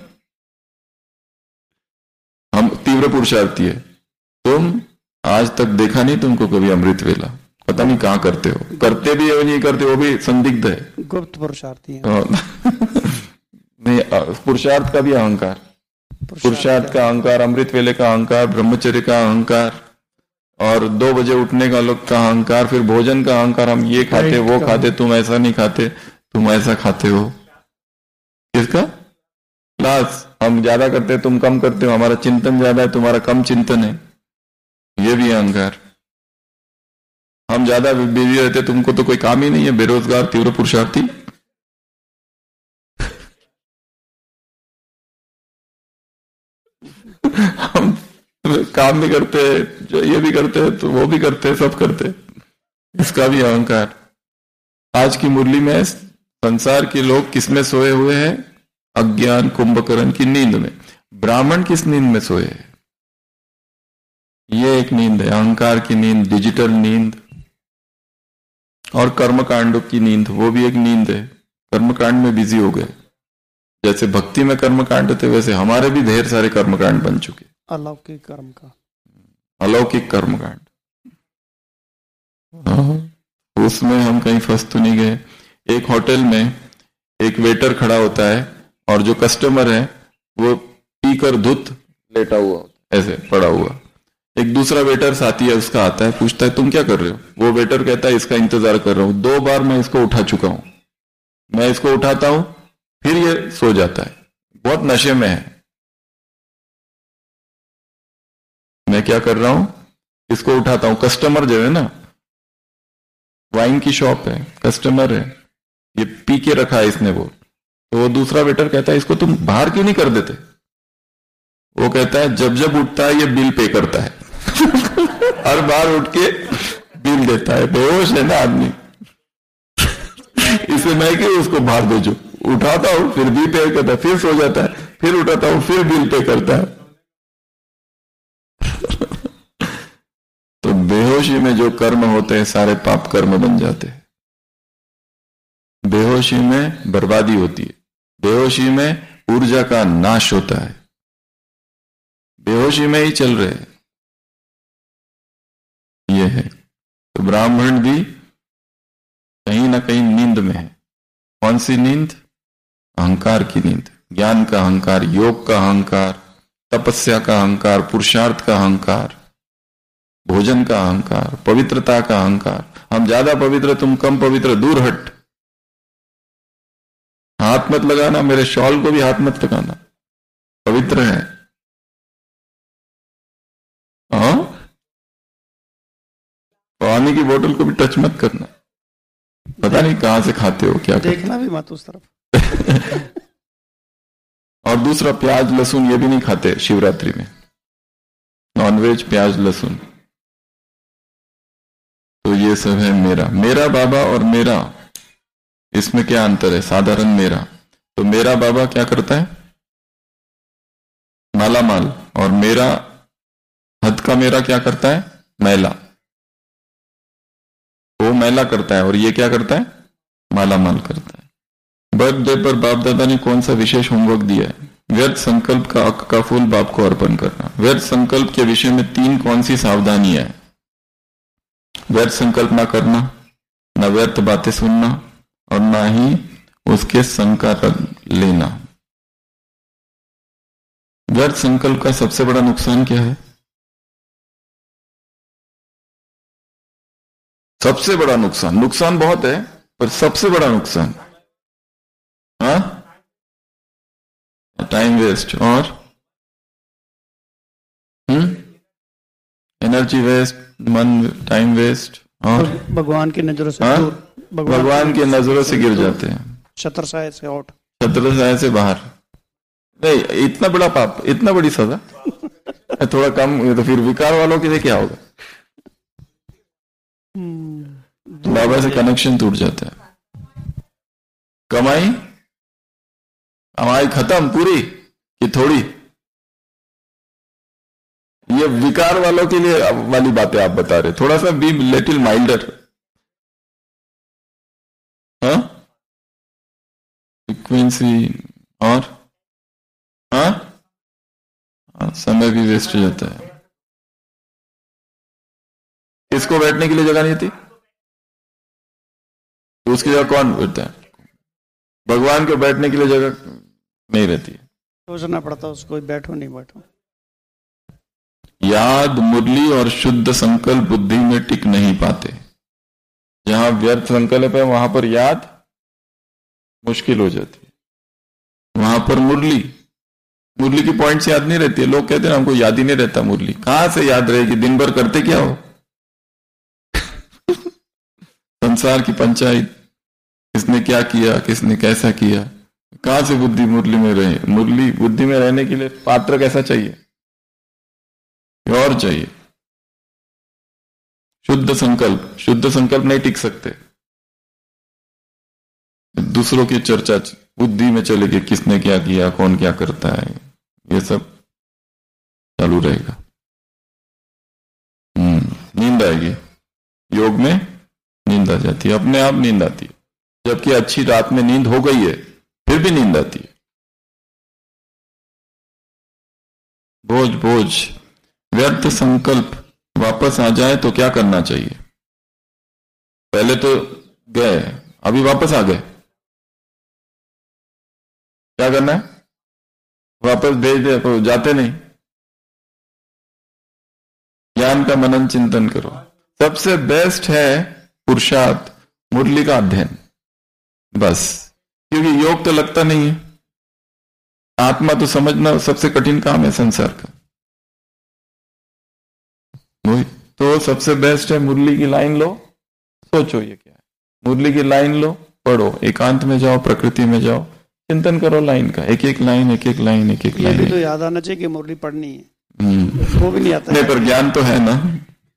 हम तीव्र पुरुषार्थी है। तुम आज तक देखा नहीं तुमको कभी अमृत वेला, पता नहीं कहाँ करते हो, करते भी है नहीं करते, वो भी संदिग्ध है, गुप्त पुरुषार्थी है। नहीं, पुरुषार्थ का भी अहंकार, पुरुषार्थ का अहंकार, अमृत वेले का अहंकार, ब्रह्मचर्य का अहंकार, और 2 बजे उठने का लोग का अहंकार, फिर भोजन का अहंकार, हम ये खाते वो खाते, तुम ऐसा नहीं खाते, तुम ऐसा खाते हो। किसका? क्लास, हम ज्यादा करते तुम कम करते हो, हमारा चिंतन ज्यादा है तुम्हारा कम चिंतन है, ये भी अहंकार। हम ज्यादा बिजी रहते, तुमको तो कोई काम ही नहीं है, बेरोजगार तीव्र पुरुषार्थी। हम काम भी करते हैं, जो ये भी करते हैं, तो वो भी करते हैं, सब करते हैं, इसका भी अहंकार। आज की मुरली में संसार के लोग किसमें सोए हुए हैं? अज्ञान कुंभकर्ण की नींद में। ब्राह्मण किस नींद में सोए हैं? ये एक नींद है, अहंकार की नींद, डिजिटल नींद, और कर्मकांडों की नींद, वो भी एक नींद है। कर्मकांड में बिजी हो गए, जैसे भक्ति में कर्मकांड थे वैसे हमारे भी ढेर सारे कर्मकांड बन चुके। अलौकिक कर्म का, अलौकिक कर्मकांड, उसमें हम कहीं फंस तो नहीं गए। एक होटल में एक वेटर खड़ा होता है और जो कस्टमर है वो पीकर धुत लेटा हुआ, ऐसे पड़ा हुआ। एक दूसरा वेटर साथी है उसका आता है, पूछता है तुम क्या कर रहे हो? वो वेटर कहता है इसका इंतजार कर रहा हूं, 2 बार मैं इसको उठा चुका हूं, मैं इसको उठाता हूं फिर ये सो जाता है, बहुत नशे में है, मैं क्या कर रहा हूं, इसको उठाता हूं। कस्टमर जो है ना, वाइन की शॉप है, कस्टमर है, ये पी के रखा है इसने, वो तो वो दूसरा वेटर कहता है इसको तुम बाहर क्यों नहीं कर देते? वो कहता है जब जब उठता है ये बिल पे करता है हर बार उठ के बिल देता है, बेहोश है ना आदमी इसे मैं क्यों उसको बाहर भेजू? उठाता हूं फिर भी पे करता है, फिर सो जाता है, फिर उठाता हूं फिर बिल पे करता है तो बेहोशी में जो कर्म होते हैं सारे पाप कर्म बन जाते हैं। बेहोशी में बर्बादी होती है, बेहोशी में ऊर्जा का नाश होता है, बेहोशी में ही चल रहे हैं। ये है तो ब्राह्मण भी कहीं ना कहीं नींद में है। कौन सी नींद? अहंकार की नींद, ज्ञान का अहंकार, योग का अहंकार, तपस्या का अहंकार, पुरुषार्थ का अहंकार, भोजन का अहंकार, पवित्रता का अहंकार। हम ज्यादा पवित्र, तुम कम पवित्र, दूर हट, हाथ मत लगाना, मेरे शॉल को भी हाथ मत लगाना, पवित्र है। हाँ, पानी की बोतल को भी टच मत करना, पता नहीं कहां से खाते हो, क्या देखना भी मत उस तरफ और दूसरा प्याज लहसुन ये भी नहीं खाते शिवरात्रि में, नॉनवेज, प्याज लहसुन। तो ये सब है मेरा, मेरा बाबा और मेरा, इसमें क्या अंतर है? साधारण मेरा, तो मेरा बाबा क्या करता है? माला माल, और मेरा हद का मेरा क्या करता है? मैला। वो मैला करता है और ये क्या करता है? माला माल करता है। बर्थडे पर बाप दादा ने कौन सा विशेष होमवर्क दिया है? व्यर्थ संकल्प का अक का फूल बाप को अर्पण करना। व्यर्थ संकल्प के विषय में 3 कौन सी सावधानियां है? व्यर्थ संकल्प ना करना, न व्यर्थ बातें सुनना, और ना ही उसके संग का रंग लेना। व्यर्थ संकल्प का सबसे बड़ा नुकसान क्या है? सबसे बड़ा नुकसान, नुकसान बहुत है पर सबसे बड़ा नुकसान, हाँ, टाइम वेस्ट और एनर्जी वेस्ट, मन, टाइम वेस्ट, और भगवान की नजरों से हाँ? दूर, भगवान की नजरों से गिर जाते हैं, छत्रछाया से आउट, छत्रछाया से बाहर। नहीं, इतना बड़ा पाप, इतना बड़ी सजा थोड़ा कम, तो फिर विकार वालों के लिए क्या होगा? बाबा से कनेक्शन टूट जाता है। कमाई, कमाई खत्म पूरी कि थोड़ी? ये विकार वालों के लिए वाली बातें आप बता रहे, थोड़ा सा बी लिटिल माइल्डर। हाँ, फ्रीक्वेंसी और हाँ, समय भी वेस्ट हो जाता है। किसको बैठने के लिए जगह नहीं थी? तो उसकी जगह कौन बैठता है? भगवान को बैठने के लिए जगह नहीं रहती है, सोचना पड़ता उसको, बैठो नहीं बैठो। याद, मुरली और शुद्ध संकल्प बुद्धि में टिक नहीं पाते। जहां व्यर्थ संकल्प है वहां पर याद मुश्किल हो जाती है, वहां पर मुरली, मुरली की पॉइंट्स याद नहीं रहती है। लोग कहते हैं हमको याद ही नहीं रहता मुरली। कहां से याद रहेगी? दिन भर करते क्या हो? संसार की पंचायत, किसने क्या किया, किसने कैसा किया, कहां से बुद्धि मुरली में रहे? मुरली बुद्धि में रहने के लिए पात्र कैसा चाहिए? और चाहिए शुद्ध संकल्प। शुद्ध संकल्प नहीं टिक सकते, दूसरों की चर्चा बुद्धि में चलेगी, किसने क्या किया, कौन क्या करता है, ये सब चालू रहेगा। नींद आएगी, योग में नींद आ जाती है, अपने आप नींद आती है। जबकि अच्छी रात में नींद हो गई है फिर भी नींद आती है। बोझ बोझ, व्यर्थ संकल्प वापस आ जाए तो क्या करना चाहिए? पहले तो गए, अभी वापस आ गए, क्या करना है? वापस भेज दे, तो जाते नहीं। ज्ञान का मनन चिंतन करो। सबसे बेस्ट है पुरुषार्थ, मुरली का अध्ययन, बस। क्योंकि योग तो लगता नहीं है, आत्मा तो समझना सबसे कठिन काम है संसार का। तो सबसे बेस्ट है मुरली की लाइन लो, सोचो ये क्या है। मुरली की लाइन लो, पढ़ो, एकांत में जाओ, प्रकृति में जाओ, चिंतन करो लाइन का, एक एक लाइन, एक एक लाइन, एक एक लाइन। ये भी तो याद आना चाहिए कि मुरली पढ़नी है, वो भी नहीं आता। नहीं, पर ज्ञान तो है ना।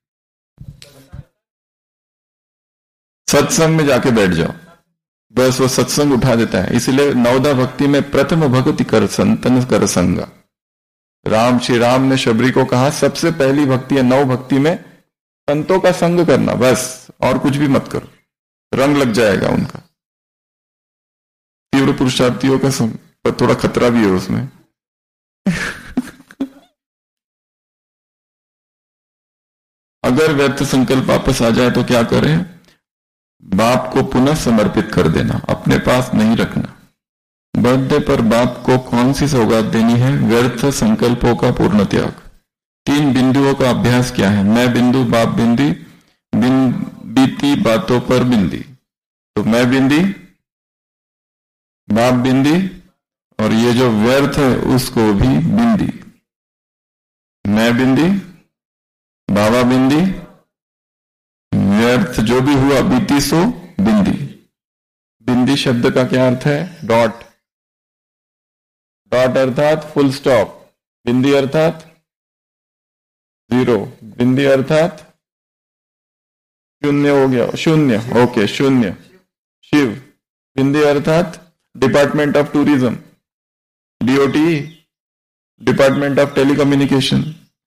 सत्संग में जाके बैठ जाओ, बस वो सत्संग उठा देता है। इसलिए नवदा भक्ति में प्रथम भक्ति कर संतन कर संगा। श्री राम ने शबरी को कहा सबसे पहली भक्ति है नव भक्ति में संतों का संग करना, बस और कुछ भी मत करो, रंग लग जाएगा उनका। तीव्र पुरुषार्थियों का संग, पर थोड़ा खतरा भी है उसमें। अगर व्यर्थ संकल्प वापस आ जाए तो क्या करें? बाप को पुनः समर्पित कर देना, अपने पास नहीं रखना। बर्थडे पर बाप को कौन सी सौगात देनी है? व्यर्थ संकल्पों का पूर्ण त्याग। 3 बिंदुओं का अभ्यास क्या है? मैं बिंदु, बाप बिंदी, बीती बातों पर बिंदी। तो मैं बिंदी, बाप बिंदी, और ये जो व्यर्थ है उसको भी बिंदी। मैं बिंदी, बाबा बिंदी, व्यर्थ जो भी हुआ बीती सो बिंदी। बिंदी शब्द का क्या अर्थ है? डॉट। डॉट अर्थात फुल स्टॉप, बिंदी अर्थात जीरो, बिंदी अर्थात शून्य हो गया, शून्य, ओके, शून्य। शिव। बिंदी अर्थात department of tourism, DOT, department of telecommunication,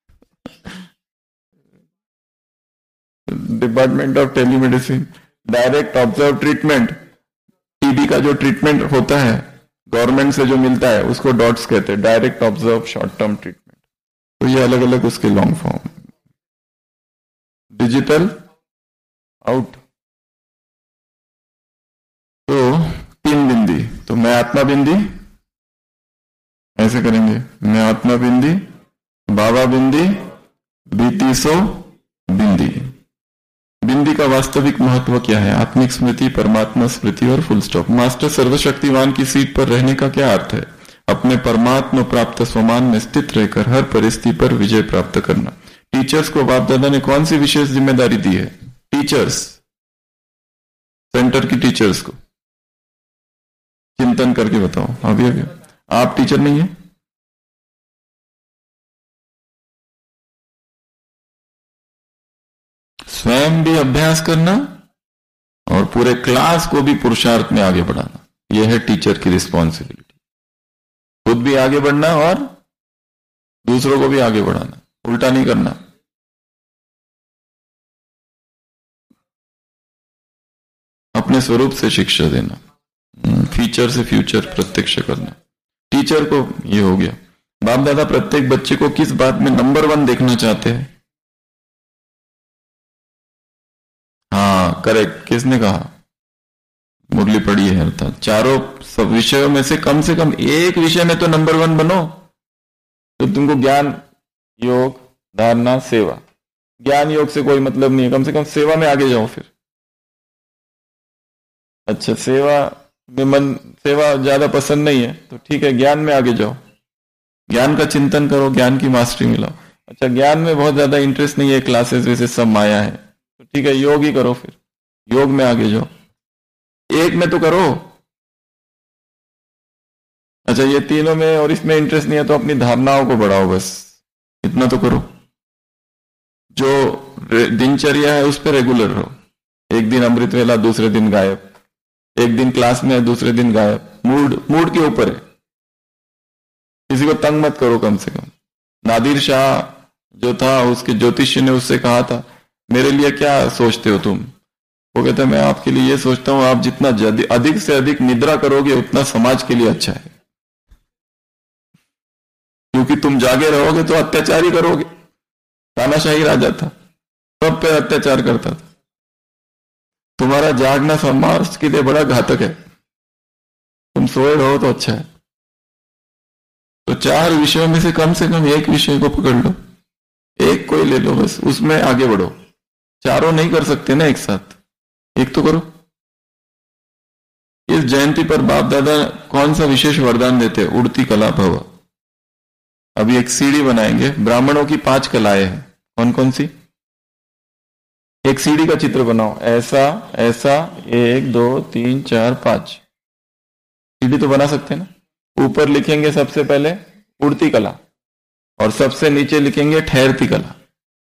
department of telemedicine, direct observe treatment. TB का जो ट्रीटमेंट होता है गवर्नमेंट से जो मिलता है उसको डॉट्स कहते हैं, direct observe short term treatment. तो ये अलग अलग उसके लॉन्ग फॉर्म। Digital out. तो 3 बिंदी। तो मैं आत्मा बिंदी, ऐसे करेंगे, मैं आत्मा बिंदी, बाबा बिंदी, बीती सो बिंदी। बिंदी का वास्तविक महत्व क्या है? आत्मिक स्मृति, परमात्मा स्मृति और फुल स्टॉप। मास्टर सर्वशक्तिमान की सीट पर रहने का क्या अर्थ है? अपने परमात्मा प्राप्त स्वमान में स्थित रहकर हर परिस्थिति पर विजय प्राप्त करना। टीचर्स को बाप दादा ने कौन सी विशेष जिम्मेदारी दी है? टीचर्स, सेंटर की टीचर्स को चिंतन करके बताओ। अभी आप टीचर नहीं है? स्वयं भी अभ्यास करना और पूरे क्लास को भी पुरुषार्थ में आगे बढ़ाना, यह है टीचर की रिस्पॉन्सिबिलिटी। खुद भी आगे बढ़ना और दूसरों को भी आगे बढ़ाना, उल्टा नहीं करना। अपने स्वरूप से शिक्षा देना, फीचर से फ्यूचर प्रत्यक्ष करना। टीचर को ये हो गया। बाप दादा प्रत्येक बच्चे को किस बात में नंबर 1 देखना चाहते हैं? हाँ, करेक्ट। किसने कहा? मुरली पढ़ी है। अर्थात चारों सब विषयों में से कम एक विषय में तो नंबर 1 बनो। तो तुमको ज्ञान, योग, धारणा, सेवा। ज्ञान योग से कोई मतलब नहीं है, कम से कम सेवा में आगे जाओ फिर। अच्छा, सेवा में मन, सेवा ज्यादा पसंद नहीं है तो ठीक है, ज्ञान में आगे जाओ, ज्ञान का चिंतन करो, ज्ञान की मास्टरी मिलाओ। अच्छा, ज्ञान में बहुत ज्यादा इंटरेस्ट नहीं है, क्लासेस वैसे सब माया है, तो ठीक है, योग ही करो फिर, योग में आगे जाओ। एक में तो करो। अच्छा, ये तीनों में और इसमें इंटरेस्ट नहीं है तो अपनी धारणाओं को बढ़ाओ, बस इतना तो करो। जो दिनचर्या है उस पर रेगुलर रहो। एक दिन अमृत वेला, दूसरे दिन गायब, एक दिन क्लास में है, दूसरे दिन गायब। मूड के ऊपर है, किसी को तंग मत करो। कम से कम नादिर शाह जो था, उसके ज्योतिषी ने उससे कहा था, मेरे लिए क्या सोचते हो तुम? वो कहता है, मैं आपके लिए ये सोचता हूं, आप जितना अधिक से अधिक निद्रा करोगे उतना समाज के लिए अच्छा है, क्योंकि तुम जागे रहोगे तो अत्याचार ही करोगे। तानाशाही राजा था, सब पे अत्याचार करता था। तुम्हारा जागना समाज के लिए बड़ा घातक है, तुम सोए रहो तो अच्छा है। तो 4 विषयों में से कम एक विषय को पकड़ लो, एक कोई ले लो, बस उसमें आगे बढ़ो। चारों नहीं कर सकते ना एक साथ, एक तो करो। इस जयंती पर बाप दादा कौन सा विशेष वरदान देते? उड़ती कला भव। अभी एक सीढ़ी बनाएंगे, ब्राह्मणों की 5 कलाएं हैं। कौन कौन सी? एक सीढ़ी का चित्र बनाओ, ऐसा ऐसा, 1 2 3 4 5 सीढ़ी तो बना सकते हैं ना। ऊपर लिखेंगे सबसे पहले उड़ती कला और सबसे नीचे लिखेंगे ठहरती कला।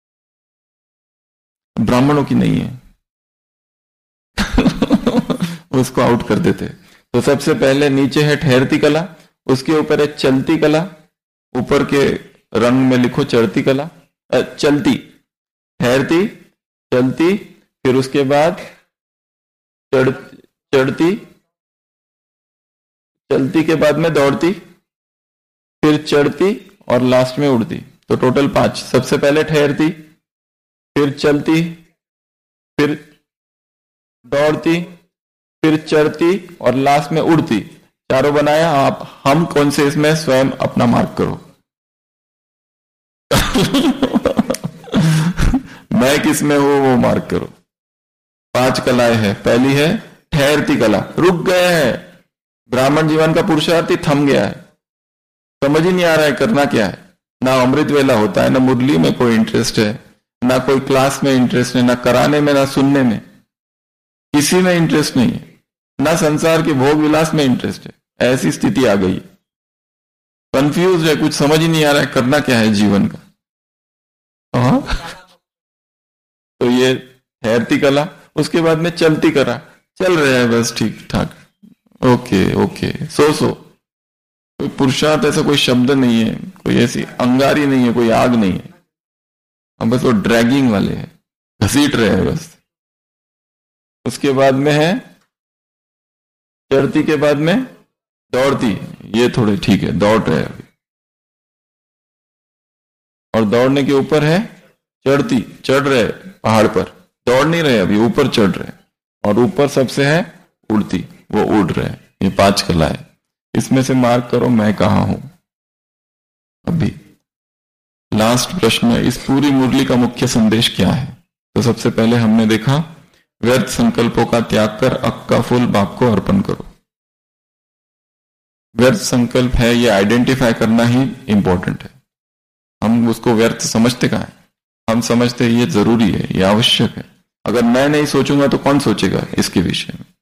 ब्राह्मणों की नहीं है उसको आउट कर देते। तो सबसे पहले नीचे है ठहरती कला, उसके ऊपर है चलती कला, ऊपर के रंग में लिखो चढ़ती कला, चलती, ठहरती, चलती, फिर उसके बाद चढ़ती, चलती के बाद में दौड़ती, फिर चढ़ती और लास्ट में उड़ती। तो टोटल 5। सबसे पहले ठहरती, फिर चलती, फिर दौड़ती, फिर चढ़ती और लास्ट में उड़ती। चारों बनाया। आप हम कौन से इसमें स्वयं अपना मार्क करो मैं किस में हूं वो मार्क करो। 5 कलाएं हैं। पहली है ठहरती कला, रुक गए हैं, ब्राह्मण जीवन का पुरुषार्थ ही थम गया है, समझ ही नहीं आ रहा है करना क्या है। ना अमृत वेला होता है, ना मुरली में कोई इंटरेस्ट है, ना कोई क्लास में इंटरेस्ट है, ना कराने में, ना सुनने में, किसी में इंटरेस्ट नहीं है, ना संसार के भोग विलास में इंटरेस्ट है। ऐसी स्थिति आ गई, कंफ्यूज है, कुछ समझ ही नहीं आ रहा है करना क्या है जीवन का। तो ये ठहरती कला। उसके बाद में चलती कला, चल रहे हैं बस ठीक ठाक, ओके ओके, सो कोई पुरुषार्थ ऐसा कोई शब्द नहीं है, कोई ऐसी अंगारी नहीं है, कोई आग नहीं है, हम बस वो ड्रैगिंग वाले हैं, घसीट रहे हैं बस। उसके बाद में है चढ़ती, के बाद में दौड़ती, ये थोड़े ठीक है, दौड़ रहे अभी। और दौड़ने के ऊपर है चढ़ती, चढ़ रहे पहाड़ पर, दौड़ नहीं रहे अभी, ऊपर चढ़ रहे। और ऊपर सबसे है उड़ती, वो उड़ रहे। ये 5 कला है। इसमें से मार्क करो मैं कहां हूं अभी। लास्ट प्रश्न है, इस पूरी मुरली का मुख्य संदेश क्या है? तो सबसे पहले हमने देखा व्यर्थ संकल्पों का त्याग कर अक का फूल बाप को अर्पण करो। व्यर्थ संकल्प है ये आइडेंटिफाई करना ही इंपॉर्टेंट है। हम उसको व्यर्थ समझते कहां है? हम समझते ये जरूरी है, ये आवश्यक है। अगर मैं नहीं सोचूंगा तो कौन सोचेगा इसके विषय में।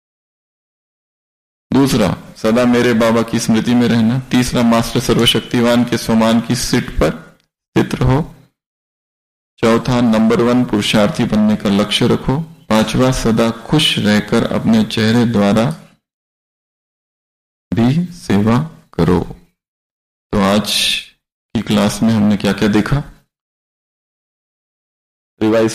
दूसरा, सदा मेरे बाबा की स्मृति में रहना। तीसरा, मास्टर सर्वशक्तिवान के स्वमान की सीट पर स्थित रहो। चौथा, नंबर 1 पुरुषार्थी बनने का लक्ष्य रखो। 5वां, सदा खुश रहकर अपने चेहरे द्वारा भी सेवा करो। तो आज की क्लास में हमने क्या क्या देखा? रिवाइज।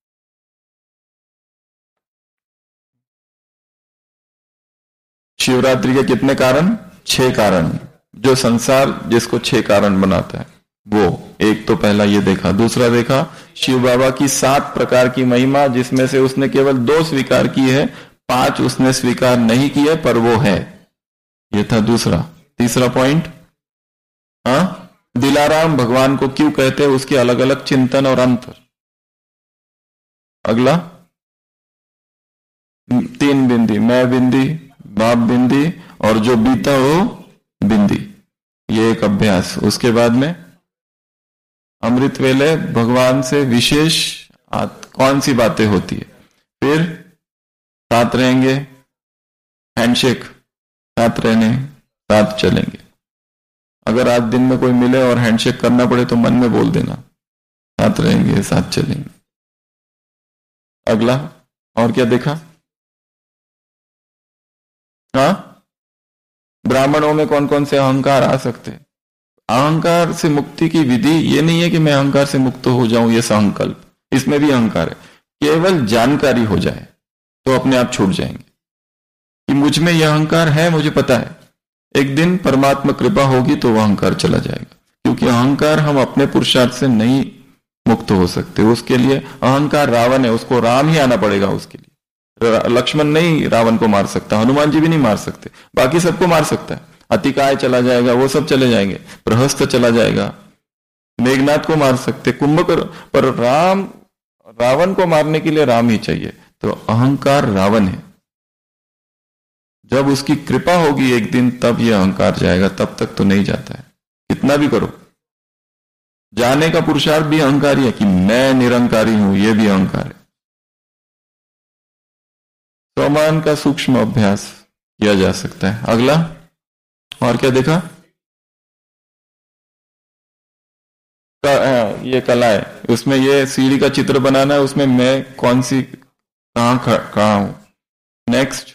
शिवरात्रि के कितने कारण? 6 कारण। जो संसार जिसको 6 कारण बनाता है वो। एक तो पहला ये देखा। दूसरा देखा शिव बाबा की 7 प्रकार की महिमा, जिसमें से उसने केवल 2 स्वीकार की है, 5 उसने स्वीकार नहीं किए पर वो है। ये था दूसरा। तीसरा पॉइंट, दिलाराम भगवान को क्यों कहते हैं, उसके अलग अलग चिंतन और अंतर। अगला 3 बिंदी, मैं बिंदी, बाप बिंदी और जो बीता हो बिंदी, ये एक अभ्यास। उसके बाद में अमृत वेले भगवान से विशेष कौन सी बातें होती है। फिर साथ रहेंगे, हैंडशेक, साथ रहने, साथ चलेंगे। अगर आज दिन में कोई मिले और हैंडशेक करना पड़े तो मन में बोल देना, साथ रहेंगे, साथ चलेंगे। अगला और क्या देखा? ब्राह्मणों में कौन कौन से अहंकार आ सकते हैं। अहंकार से मुक्ति की विधि ये नहीं है कि मैं अहंकार से मुक्त हो जाऊं, ये संकल्प, इसमें भी अहंकार है। केवल जानकारी हो जाए तो अपने आप छूट जाएंगे कि मुझ में यह अहंकार है, मुझे पता है। एक दिन परमात्मा कृपा होगी तो वह अहंकार चला जाएगा, क्योंकि अहंकार हम अपने पुरुषार्थ से नहीं मुक्त हो सकते। उसके लिए अहंकार रावण है, उसको राम ही आना पड़ेगा। उसके लिए लक्ष्मण नहीं रावण को मार सकता, हनुमान जी भी नहीं मार सकते, बाकी सबको मार सकता है। अतिकाय चला जाएगा, वो सब चले जाएंगे, प्रहस्त चला जाएगा, मेघनाथ को मार सकते, कुंभकर्ण, पर रावण को मारने के लिए राम ही चाहिए। तो अहंकार रावण है। जब उसकी कृपा होगी एक दिन, तब यह अहंकार जाएगा, तब तक तो नहीं जाता है। कितना भी करो, जाने का पुरुषार्थ भी अहंकारी है कि मैं निरंकारी हूं, यह भी अहंकार है। स्वमान का सूक्ष्म अभ्यास किया जा सकता है। अगला, और क्या देखा? ये कला है, उसमें ये सीढ़ी का चित्र बनाना है, उसमें मैं कौन सी कहाँ हूं। नेक्स्ट,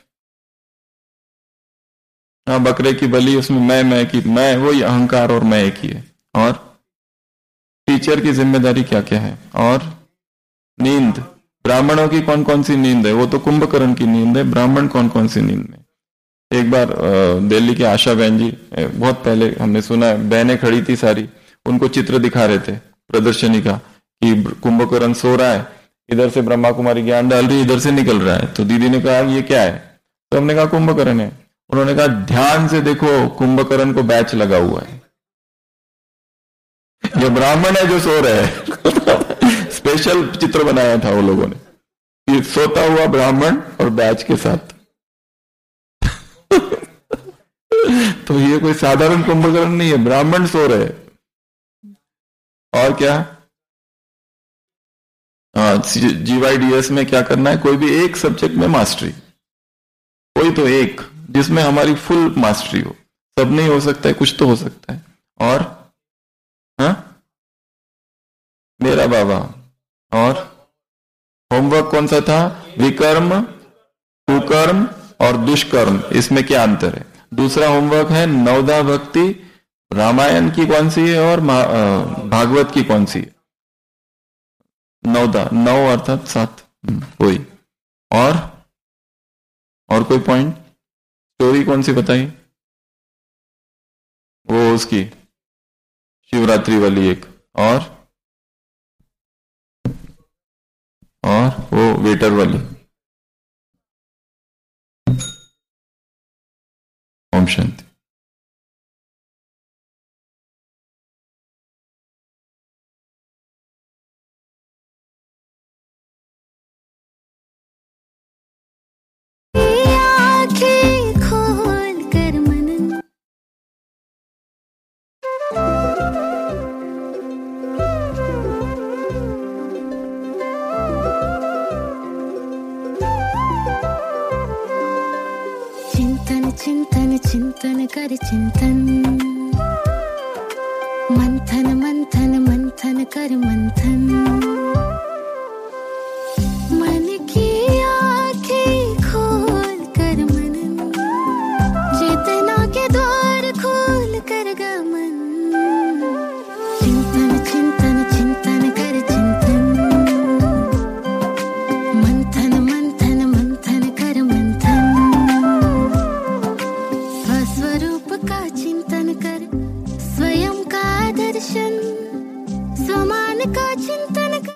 हाँ, बकरे की बलि, उसमें मैं वो अहंकार और मैं एक ही है। और टीचर की जिम्मेदारी क्या क्या है। और नींद, ब्राह्मणों की कौन कौन सी नींद है, वो तो कुंभकर्ण की नींद है, ब्राह्मण कौन कौन सी नींद में। एक बार दिल्ली की आशा बहन जी, बहुत पहले हमने सुना है, बहनें खड़ी थी सारी, उनको चित्र दिखा रहे थे प्रदर्शनी का कि कुंभकर्ण सो रहा है, इधर से ब्रह्मा कुमारी ज्ञान डाल रही है, इधर से निकल रहा है। तो दीदी ने कहा ये क्या है, तो हमने कहा कुंभकर्ण है। उन्होंने कहा ध्यान से देखो, कुंभकर्ण को बैच लगा हुआ है, ये ब्राह्मण है जो सो रहे हैं। स्पेशल चित्र बनाया था वो लोगों ने, ये सोता हुआ ब्राह्मण और बैच के साथ। तो ये कोई साधारण कुंभकर्ण नहीं है, ब्राह्मण सो रहे हैं। और क्या, GYDS में क्या करना है, कोई भी एक सब्जेक्ट में मास्टरी, कोई तो एक जिसमें हमारी फुल मास्टरी हो। सब नहीं हो सकता है, कुछ तो हो सकता है। और मेरा बाबा, और होमवर्क कौन सा था, विकर्म, कुकर्म और दुष्कर्म, इसमें क्या अंतर है। दूसरा होमवर्क है नवदा भक्ति, रामायण की कौन सी है और भागवत की कौन सी है। नवदा, नौ अर्थात 7, कोई और कोई पॉइंट, स्टोरी कौन सी बताइए, वो उसकी शिवरात्रि वाली एक, और वो वेटर वाली। ओम शांति। आँखें खोल कर मनन, चिंतन चिंतन कर चिंतन, मंथन मंथन मंथन कर मंथन, मन की आँखें खोल कर मनन, चेतना के द्वार खोल कर गमन, चिंतन चिंतन चिंतन कर चिंतन, मंथन मंथन मंथन कर मंथन, स्वस्वरूप का चिंतन कर, स्वयं का दर्शन, स्वमान का चिंतन कर।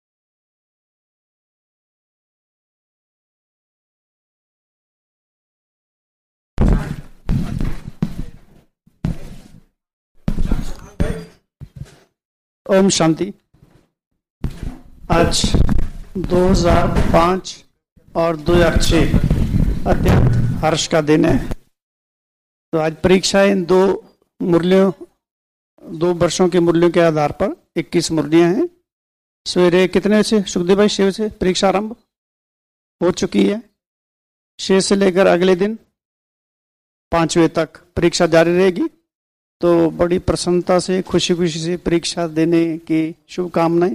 ओम शांति। आज 2005 और 2006 अत्यंत हर्ष का दिन है। तो आज परीक्षा इन दो वर्षों के मूल्यों के आधार पर 21 मुरलियां हैं। सवेरे कितने से, सुखदेव भाई, 6 से परीक्षा आरंभ हो चुकी है। 6 से लेकर अगले दिन 5 बजे तक परीक्षा जारी रहेगी। तो बड़ी प्रसन्नता से, खुशी खुशी से परीक्षा देने की शुभकामनाएं।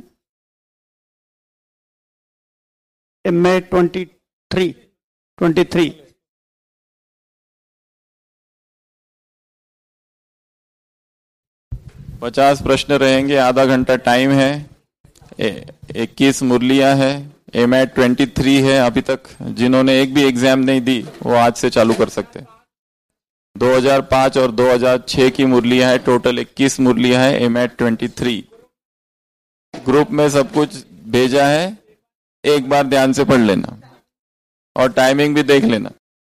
May 23 50 प्रश्न रहेंगे, आधा घंटा टाइम है। 21 मुरलियां है। May 23 है। अभी तक जिन्होंने एक भी एग्जाम नहीं दी वो आज से चालू कर सकते हैं। 2005 और 2006 की मुरलियां है। टोटल 21 मुरलियां है। May 23 ग्रुप में सब कुछ भेजा है, एक बार ध्यान से पढ़ लेना और टाइमिंग भी देख लेना।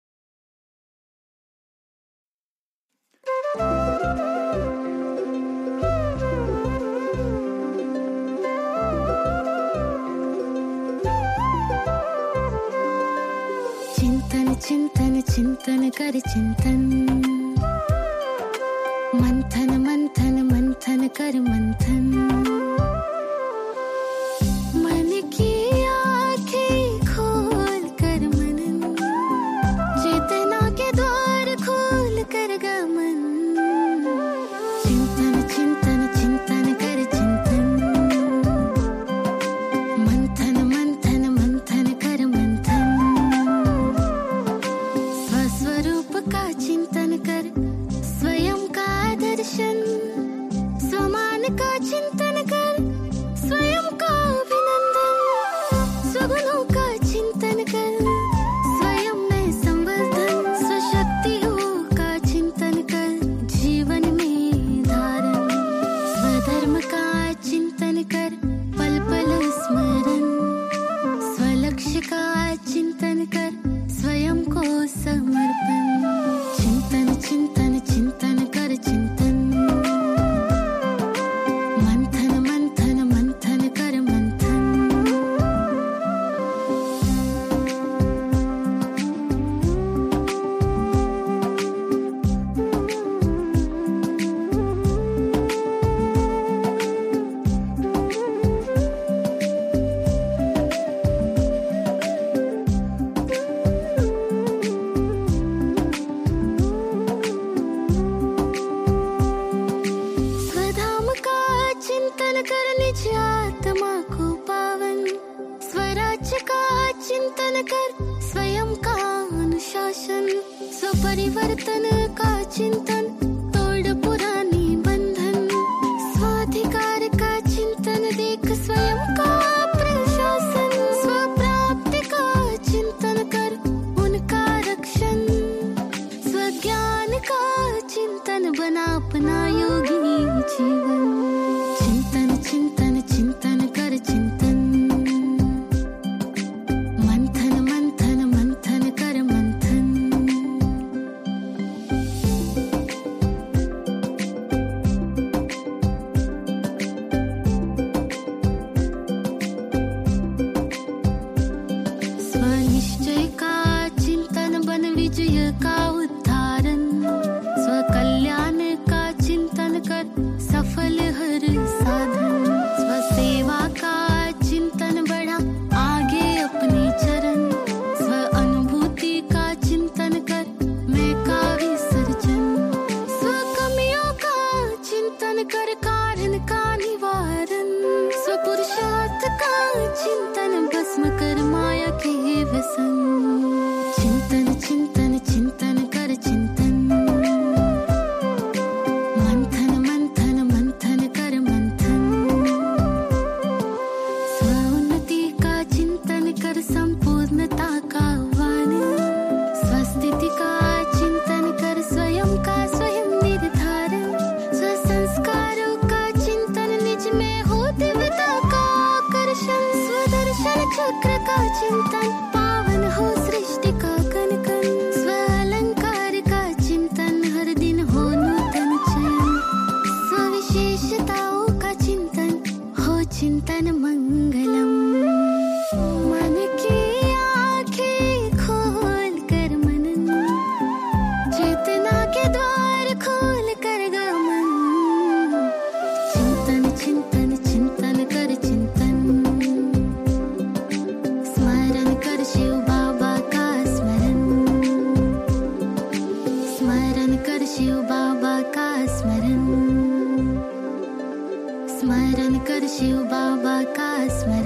चिंतन चिंतन चिंतन कर चिंतन, मंथन मंथन मंथन कर मंथन, मन की आँखें खोल कर मनन, का चिंतन कर, स्वयं का दर्शन, स्वमान का चिंतन कर, स्वयं का अभिनंदन, स्वगुणों का चिंतन कर, स्वयं में संवर्धन, स्वशक्तियों का चिंतन कर, जीवन में धारण, स्वधर्म का चिंतन कर, पल पल स्मरण, स्वलक्ष्य का चिंतन कर, स्वयं को समर्पण। चिंतन चिंतन चिंतन कर चिंतन, मंथन मंथन मंथन कर मंथन। चिंतन कर निज आत्मा को पावन, स्वराज्य का चिंतन कर, स्वयं का अनुशासन, स्वपरिवर्तन का चिंतन, तोड़ पुरानी बंधन, स्वाधिकार का चिंतन, देख स्वयं का प्रशासन, स्वप्राप्ति का चिंतन कर, उनका रक्षण, स्वज्ञान का चिंतन बना अपना योगी जीवन। चिंतन चिंतन चिंतन कर चिंतन, मंथन मंथन मंथन कर मंथन। स्वनिश्चय का चिंतन बन विजय का उद्धारण, स्वकल्याण का चिंतन कर, सफल हर साधन, स्वसेवा का चिंतन बढ़ा आगे अपने चरण, स्व अनुभूति का चिंतन कर, मैं का विसर्जन, स्व कमियों का चिंतन कर, कारण का निवारण, स्व पुरुषार्थ का चिंतन भस्म कर माया के व्यसन। चिंतन चिंतन चिंतन कर चिंतन, मंथन मंथन मंथन कर मंथन। स्वउन्नति का चिंतन कर, संपूर्णता का आह्वान, स्वस्थिति का चिंतन कर, स्वयं का स्वयं निर्धारण, स्वसंस्कारों का चिंतन, निज में हो दिव्यता का आकर्षण, स्वदर्शन चक्र का चिंतन, पावन हो सृष्टि का कण कण, स्व अलंकार का चिंतन, हर दिन हो नूतन चयन, स्वविशेषताओं का चिंतन, हो चिंतन मंगलम। मन की आंखें खोल कर मनन, चेतना के द्वार खोल कर गमन। चिंतन चिंतन चिंतन कर चिंतन, स्मरण कर शिव बाबा का स्मरण, स्मरण कर शिव बाबा का स्मरण, स्मरण कर शिव बाबा का स्मरण।